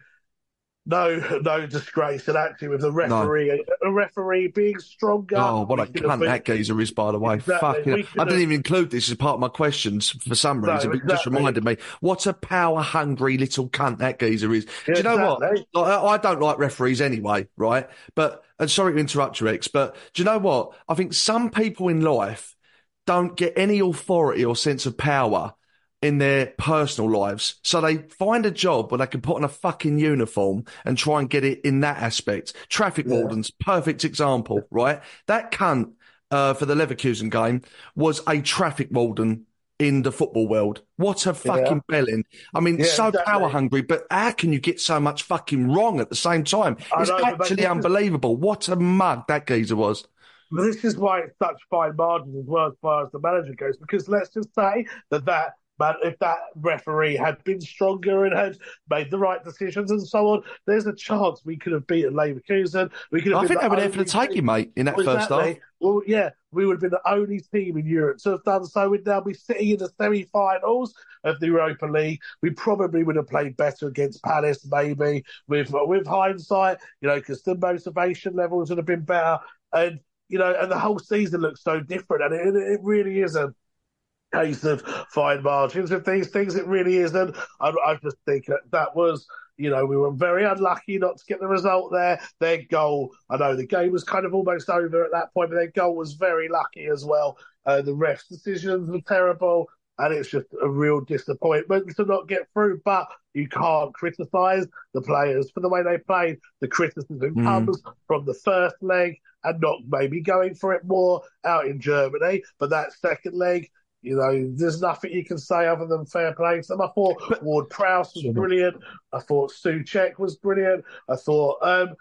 No, no disgrace, and actually with the referee, no. a referee being stronger. Oh, what a cunt that geezer is, by the way. Exactly. Fucking, I didn't even include this as part of my questions for some reason, no, but exactly. It just reminded me what a power-hungry little cunt that geezer is. Do you know exactly. what? I, I don't like referees anyway, right? But, and sorry to interrupt you, X, but do you know what? I think some people in life don't get any authority or sense of power in their personal lives. So they find a job where they can put on a fucking uniform and try and get it in that aspect. Traffic yeah. wardens, perfect example, right? That cunt uh, for the Leverkusen game was a traffic warden in the football world. What a fucking yeah. belling. I mean, yeah, so exactly. power hungry, but how can you get so much fucking wrong at the same time? I it's know, actually unbelievable. Is... What a mug that geezer was. But this is why it's such fine margins as well as far as the manager goes, because let's just say that that But if that referee had been stronger and had made the right decisions and so on, there's a chance we could have beaten Leverkusen. We could have I been think the they were there for the taking, mate, in that well, first exactly. half. Well, yeah, we would have been the only team in Europe to have done so. We'd now be sitting in the semi-finals of the Europa League. We probably would have played better against Palace, maybe, with with hindsight, you know, because the motivation levels would have been better. And, you know, and the whole season looks so different. And it, it really is a case of fine margins with these things. It really is. And I, I just think that, that was, you know, we were very unlucky not to get the result there. Their goal, I know the game was kind of almost over at that point, but their goal was very lucky as well. Uh, the ref's decisions were terrible, and it's just a real disappointment to not get through. But you can't criticise the players for the way they played. The criticism mm. comes from the first leg and not maybe going for it more out in Germany. But that second leg, you know, there's nothing you can say other than fair play to them. I thought Ward-Prowse was brilliant. I thought Souček was brilliant. I thought um,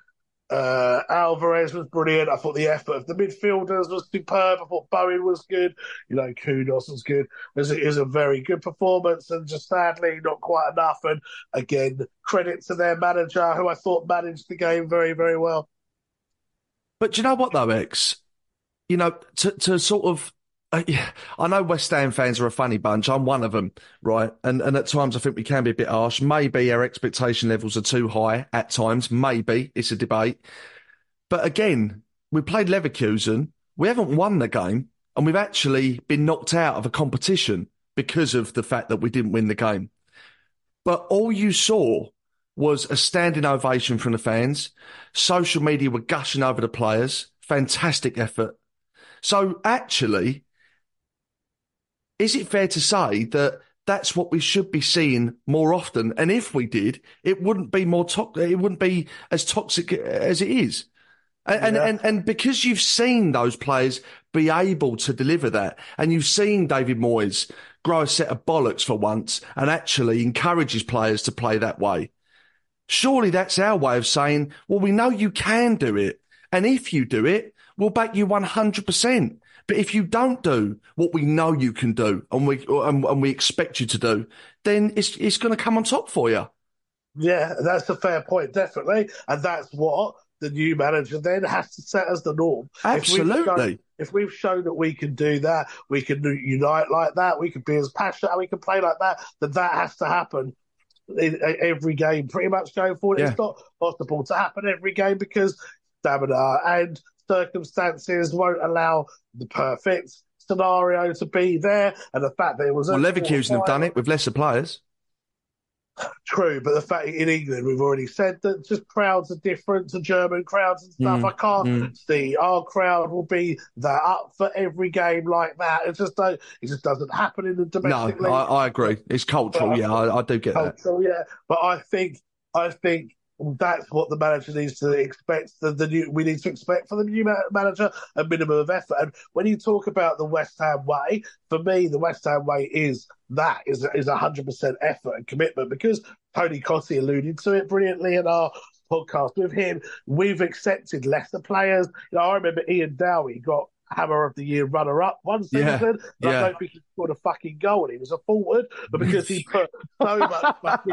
uh, Alvarez was brilliant. I thought the effort of the midfielders was superb. I thought Bowen was good. You know, Kudus was good. It was, a, it was a very good performance, and just sadly not quite enough. And again, credit to their manager, who I thought managed the game very, very well. But do you know what, though, X? You know, to, to sort of... Uh, yeah, I know West Ham fans are a funny bunch. I'm one of them, right? And and at times I think we can be a bit harsh. Maybe our expectation levels are too high at times. Maybe. It's a debate. But again, we played Leverkusen. We haven't won the game, and we've actually been knocked out of a competition because of the fact that we didn't win the game. But all you saw was a standing ovation from the fans. Social media were gushing over the players. Fantastic effort. So actually... is it fair to say that that's what we should be seeing more often? And if we did, it wouldn't be more to- it wouldn't be as toxic as it is. And, yeah. and, and and because you've seen those players be able to deliver that, and you've seen David Moyes grow a set of bollocks for once and actually encourage his players to play that way, surely that's our way of saying, well, we know you can do it. And if you do it, we'll back you one hundred percent. But if you don't do what we know you can do and we and, and we expect you to do, then it's it's going to come on top for you. Yeah, that's a fair point, definitely. And that's what the new manager then has to set as the norm. Absolutely. If we've shown, if we've shown that we can do that, we can unite like that, we can be as passionate and we can play like that, then that has to happen in every game pretty much going forward. Yeah. It's not possible to happen every game because stamina and circumstances won't allow the perfect scenario to be there, and the fact that it was... Well, Leverkusen have done it with lesser players. True, but the fact in England, we've already said that just crowds are different to German crowds and stuff. Mm, I can't mm. see our crowd will be that up for every game like that. It just don't, it just doesn't happen in the domestic No, league. I, I agree. It's cultural, yeah, I, I do get that. Cultural, yeah. But I think, I think that's what the manager needs to expect. The, the new, we need to expect for the new manager a minimum of effort. And when you talk about the West Ham way, for me, the West Ham way is that is is a hundred percent effort and commitment. Because Tony Cottee alluded to it brilliantly in our podcast with him. We've accepted lesser players. You know, I remember Ian Dowie got Hammer of the Year runner-up one season. Yeah, yeah. I don't think he scored a fucking goal and he was a forward, but because he put so much fucking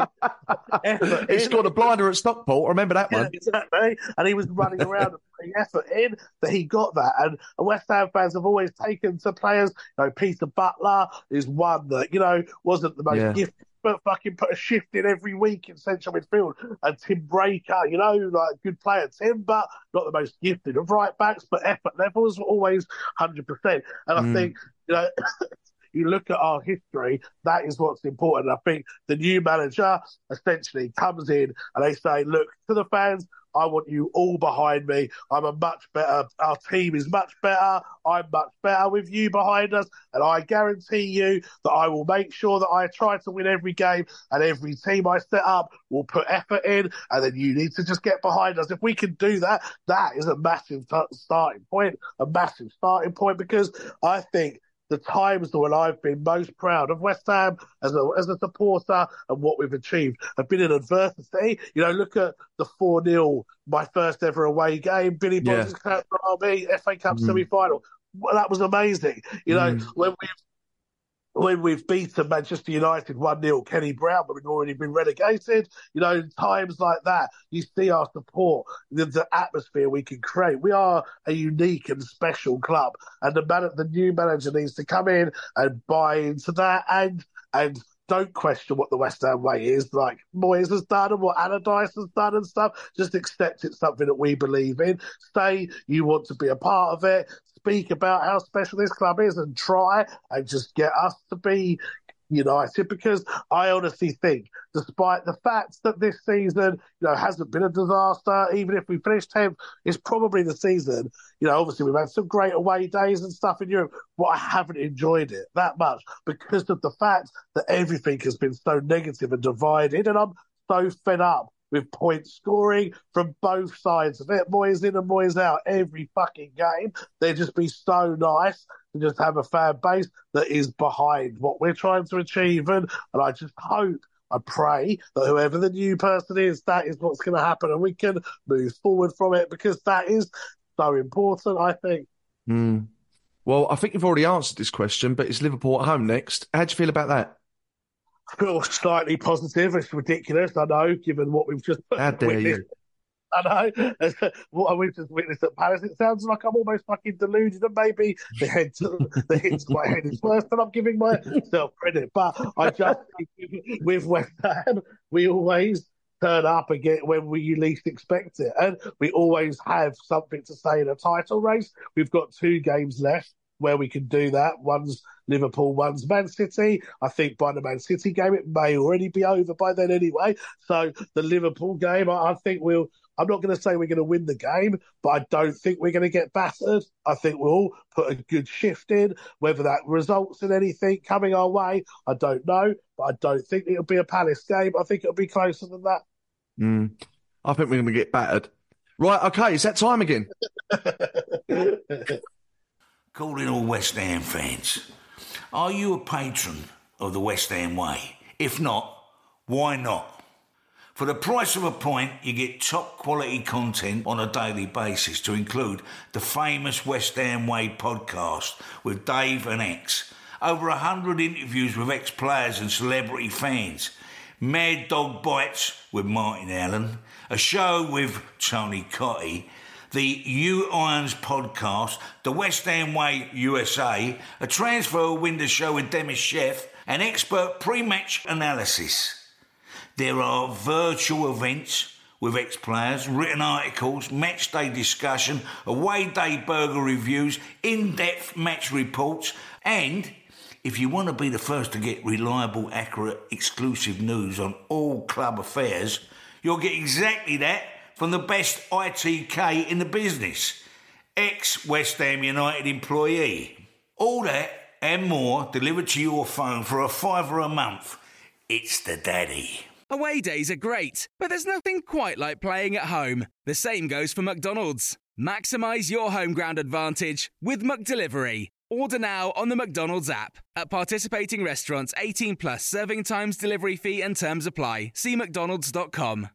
effort He in. scored a blinder at Stockport, I remember that Yeah, one. exactly. And he was running around and putting effort in that he got that. And West Ham fans have always taken to players, you know, Peter Butler is one that, you know, wasn't the most Yeah. gifted, but fucking put a shift in every week in central midfield. And Tim Breaker, you know, like good player Tim, but not the most gifted of right backs, but effort levels were always one hundred percent. And Mm. I think, you know, you look at our history, that is what's important. I think the new manager essentially comes in and they say, look, to the fans, I want you all behind me. I'm a much better, our team is much better. I'm much better with you behind us. And I guarantee you that I will make sure that I try to win every game and every team I set up will put effort in. And then you need to just get behind us. If we can do that, that is a massive t- starting point, a massive starting point, because I think the times when I've been most proud of West Ham as a, as a supporter and what we've achieved have been in adversity. You know, look at the four nil, my first ever away game, Billy Yeah. Bonds' Clap for Army, F A Cup Mm. semi-final. Well, that was amazing. You know, Mm. when we've when we've beaten Manchester United one nil, Kenny Brown, but we've already been relegated, you know, times like that, you see our support, the, the atmosphere we can create. We are a unique and special club, and the man, the new manager needs to come in and buy into that and and don't question what the West Ham way is, like Moyes has done and what Allardyce has done and stuff. Just accept it's something that we believe in. Say you want to be a part of it. Speak about how special this club is and try and just get us to be united, because I honestly think, despite the fact that this season, you know, hasn't been a disaster, even if we finish tenth, it's probably the season, you know, obviously we've had some great away days and stuff in Europe, but I haven't enjoyed it that much because of the fact that everything has been so negative and divided, and I'm so fed up with point scoring from both sides of it, Moyes in and Moyes out every fucking game. They'd just be so nice to just have a fan base that is behind what we're trying to achieve. And, and I just hope, I pray that whoever the new person is, that is what's going to happen and we can move forward from it, because that is so important, I think. Mm. Well, I think you've already answered this question, but it's Liverpool at home next. How do you feel about that? I feel slightly positive. It's ridiculous, I know, given what we've just How dare witnessed. you? I know. What we've just witnessed at Palace, it sounds like I'm almost fucking deluded, and maybe the head to, the hit to my head is worse than I'm giving myself credit. But I just think with West Ham, we always turn up and get when we least expect it, and we always have something to say in a title race. We've got two games left where we can do that. One's Liverpool, one's Man City. I think by the Man City game, it may already be over by then anyway. So the Liverpool game, I, I think we'll, I'm not going to say we're going to win the game, but I don't think we're going to get battered. I think we'll put a good shift in. Whether that results in anything coming our way, I don't know. But I don't think it'll be a Palace game. I think it'll be closer than that. Mm. I think we're going to get battered. Right, okay, it's that time again. Calling all West Ham fans. Are you a patron of the West Ham way? If not, why not? For the price of a pint, you get top quality content on a daily basis, to include the famous West Ham Way podcast with Dave and X, over a hundred interviews with ex-players and celebrity fans, Mad Dog Bites with Martin Allen, a show with Tony Cottee, the U Irons podcast, the West Ham Way U S A, a transfer window show with Demis Chef, and expert pre-match analysis. There are virtual events with ex-players, written articles, match day discussion, away day burger reviews, in-depth match reports, and If you want to be the first to get reliable, accurate, exclusive news on all club affairs, you'll get exactly that from the best I T K in the business, ex-West Ham United employee. All that and more delivered to your phone for a fiver a month. It's the daddy. Away days are great, but there's nothing quite like playing at home. The same goes for McDonald's. Maximise your home ground advantage with McDelivery. Order now on the McDonald's app. At participating restaurants, eighteen plus, serving times, delivery fee and terms apply. See mcdonalds dot com.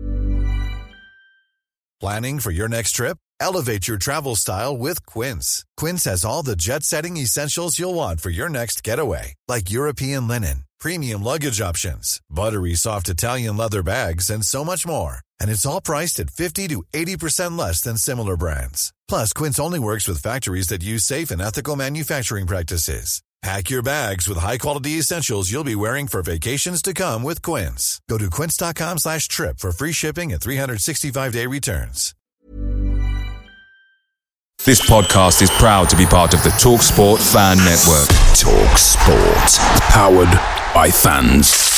Planning for your next trip? Elevate your travel style with Quince. Quince has all the jet-setting essentials you'll want for your next getaway, like European linen, premium luggage options, buttery soft Italian leather bags, and so much more. And it's all priced at fifty to eighty percent less than similar brands. Plus, Quince only works with factories that use safe and ethical manufacturing practices. Pack your bags with high-quality essentials you'll be wearing for vacations to come with Quince. Go to quince.com slash trip for free shipping and three sixty-five day returns. This podcast is proud to be part of the TalkSport Fan Network. TalkSport. Powered by fans.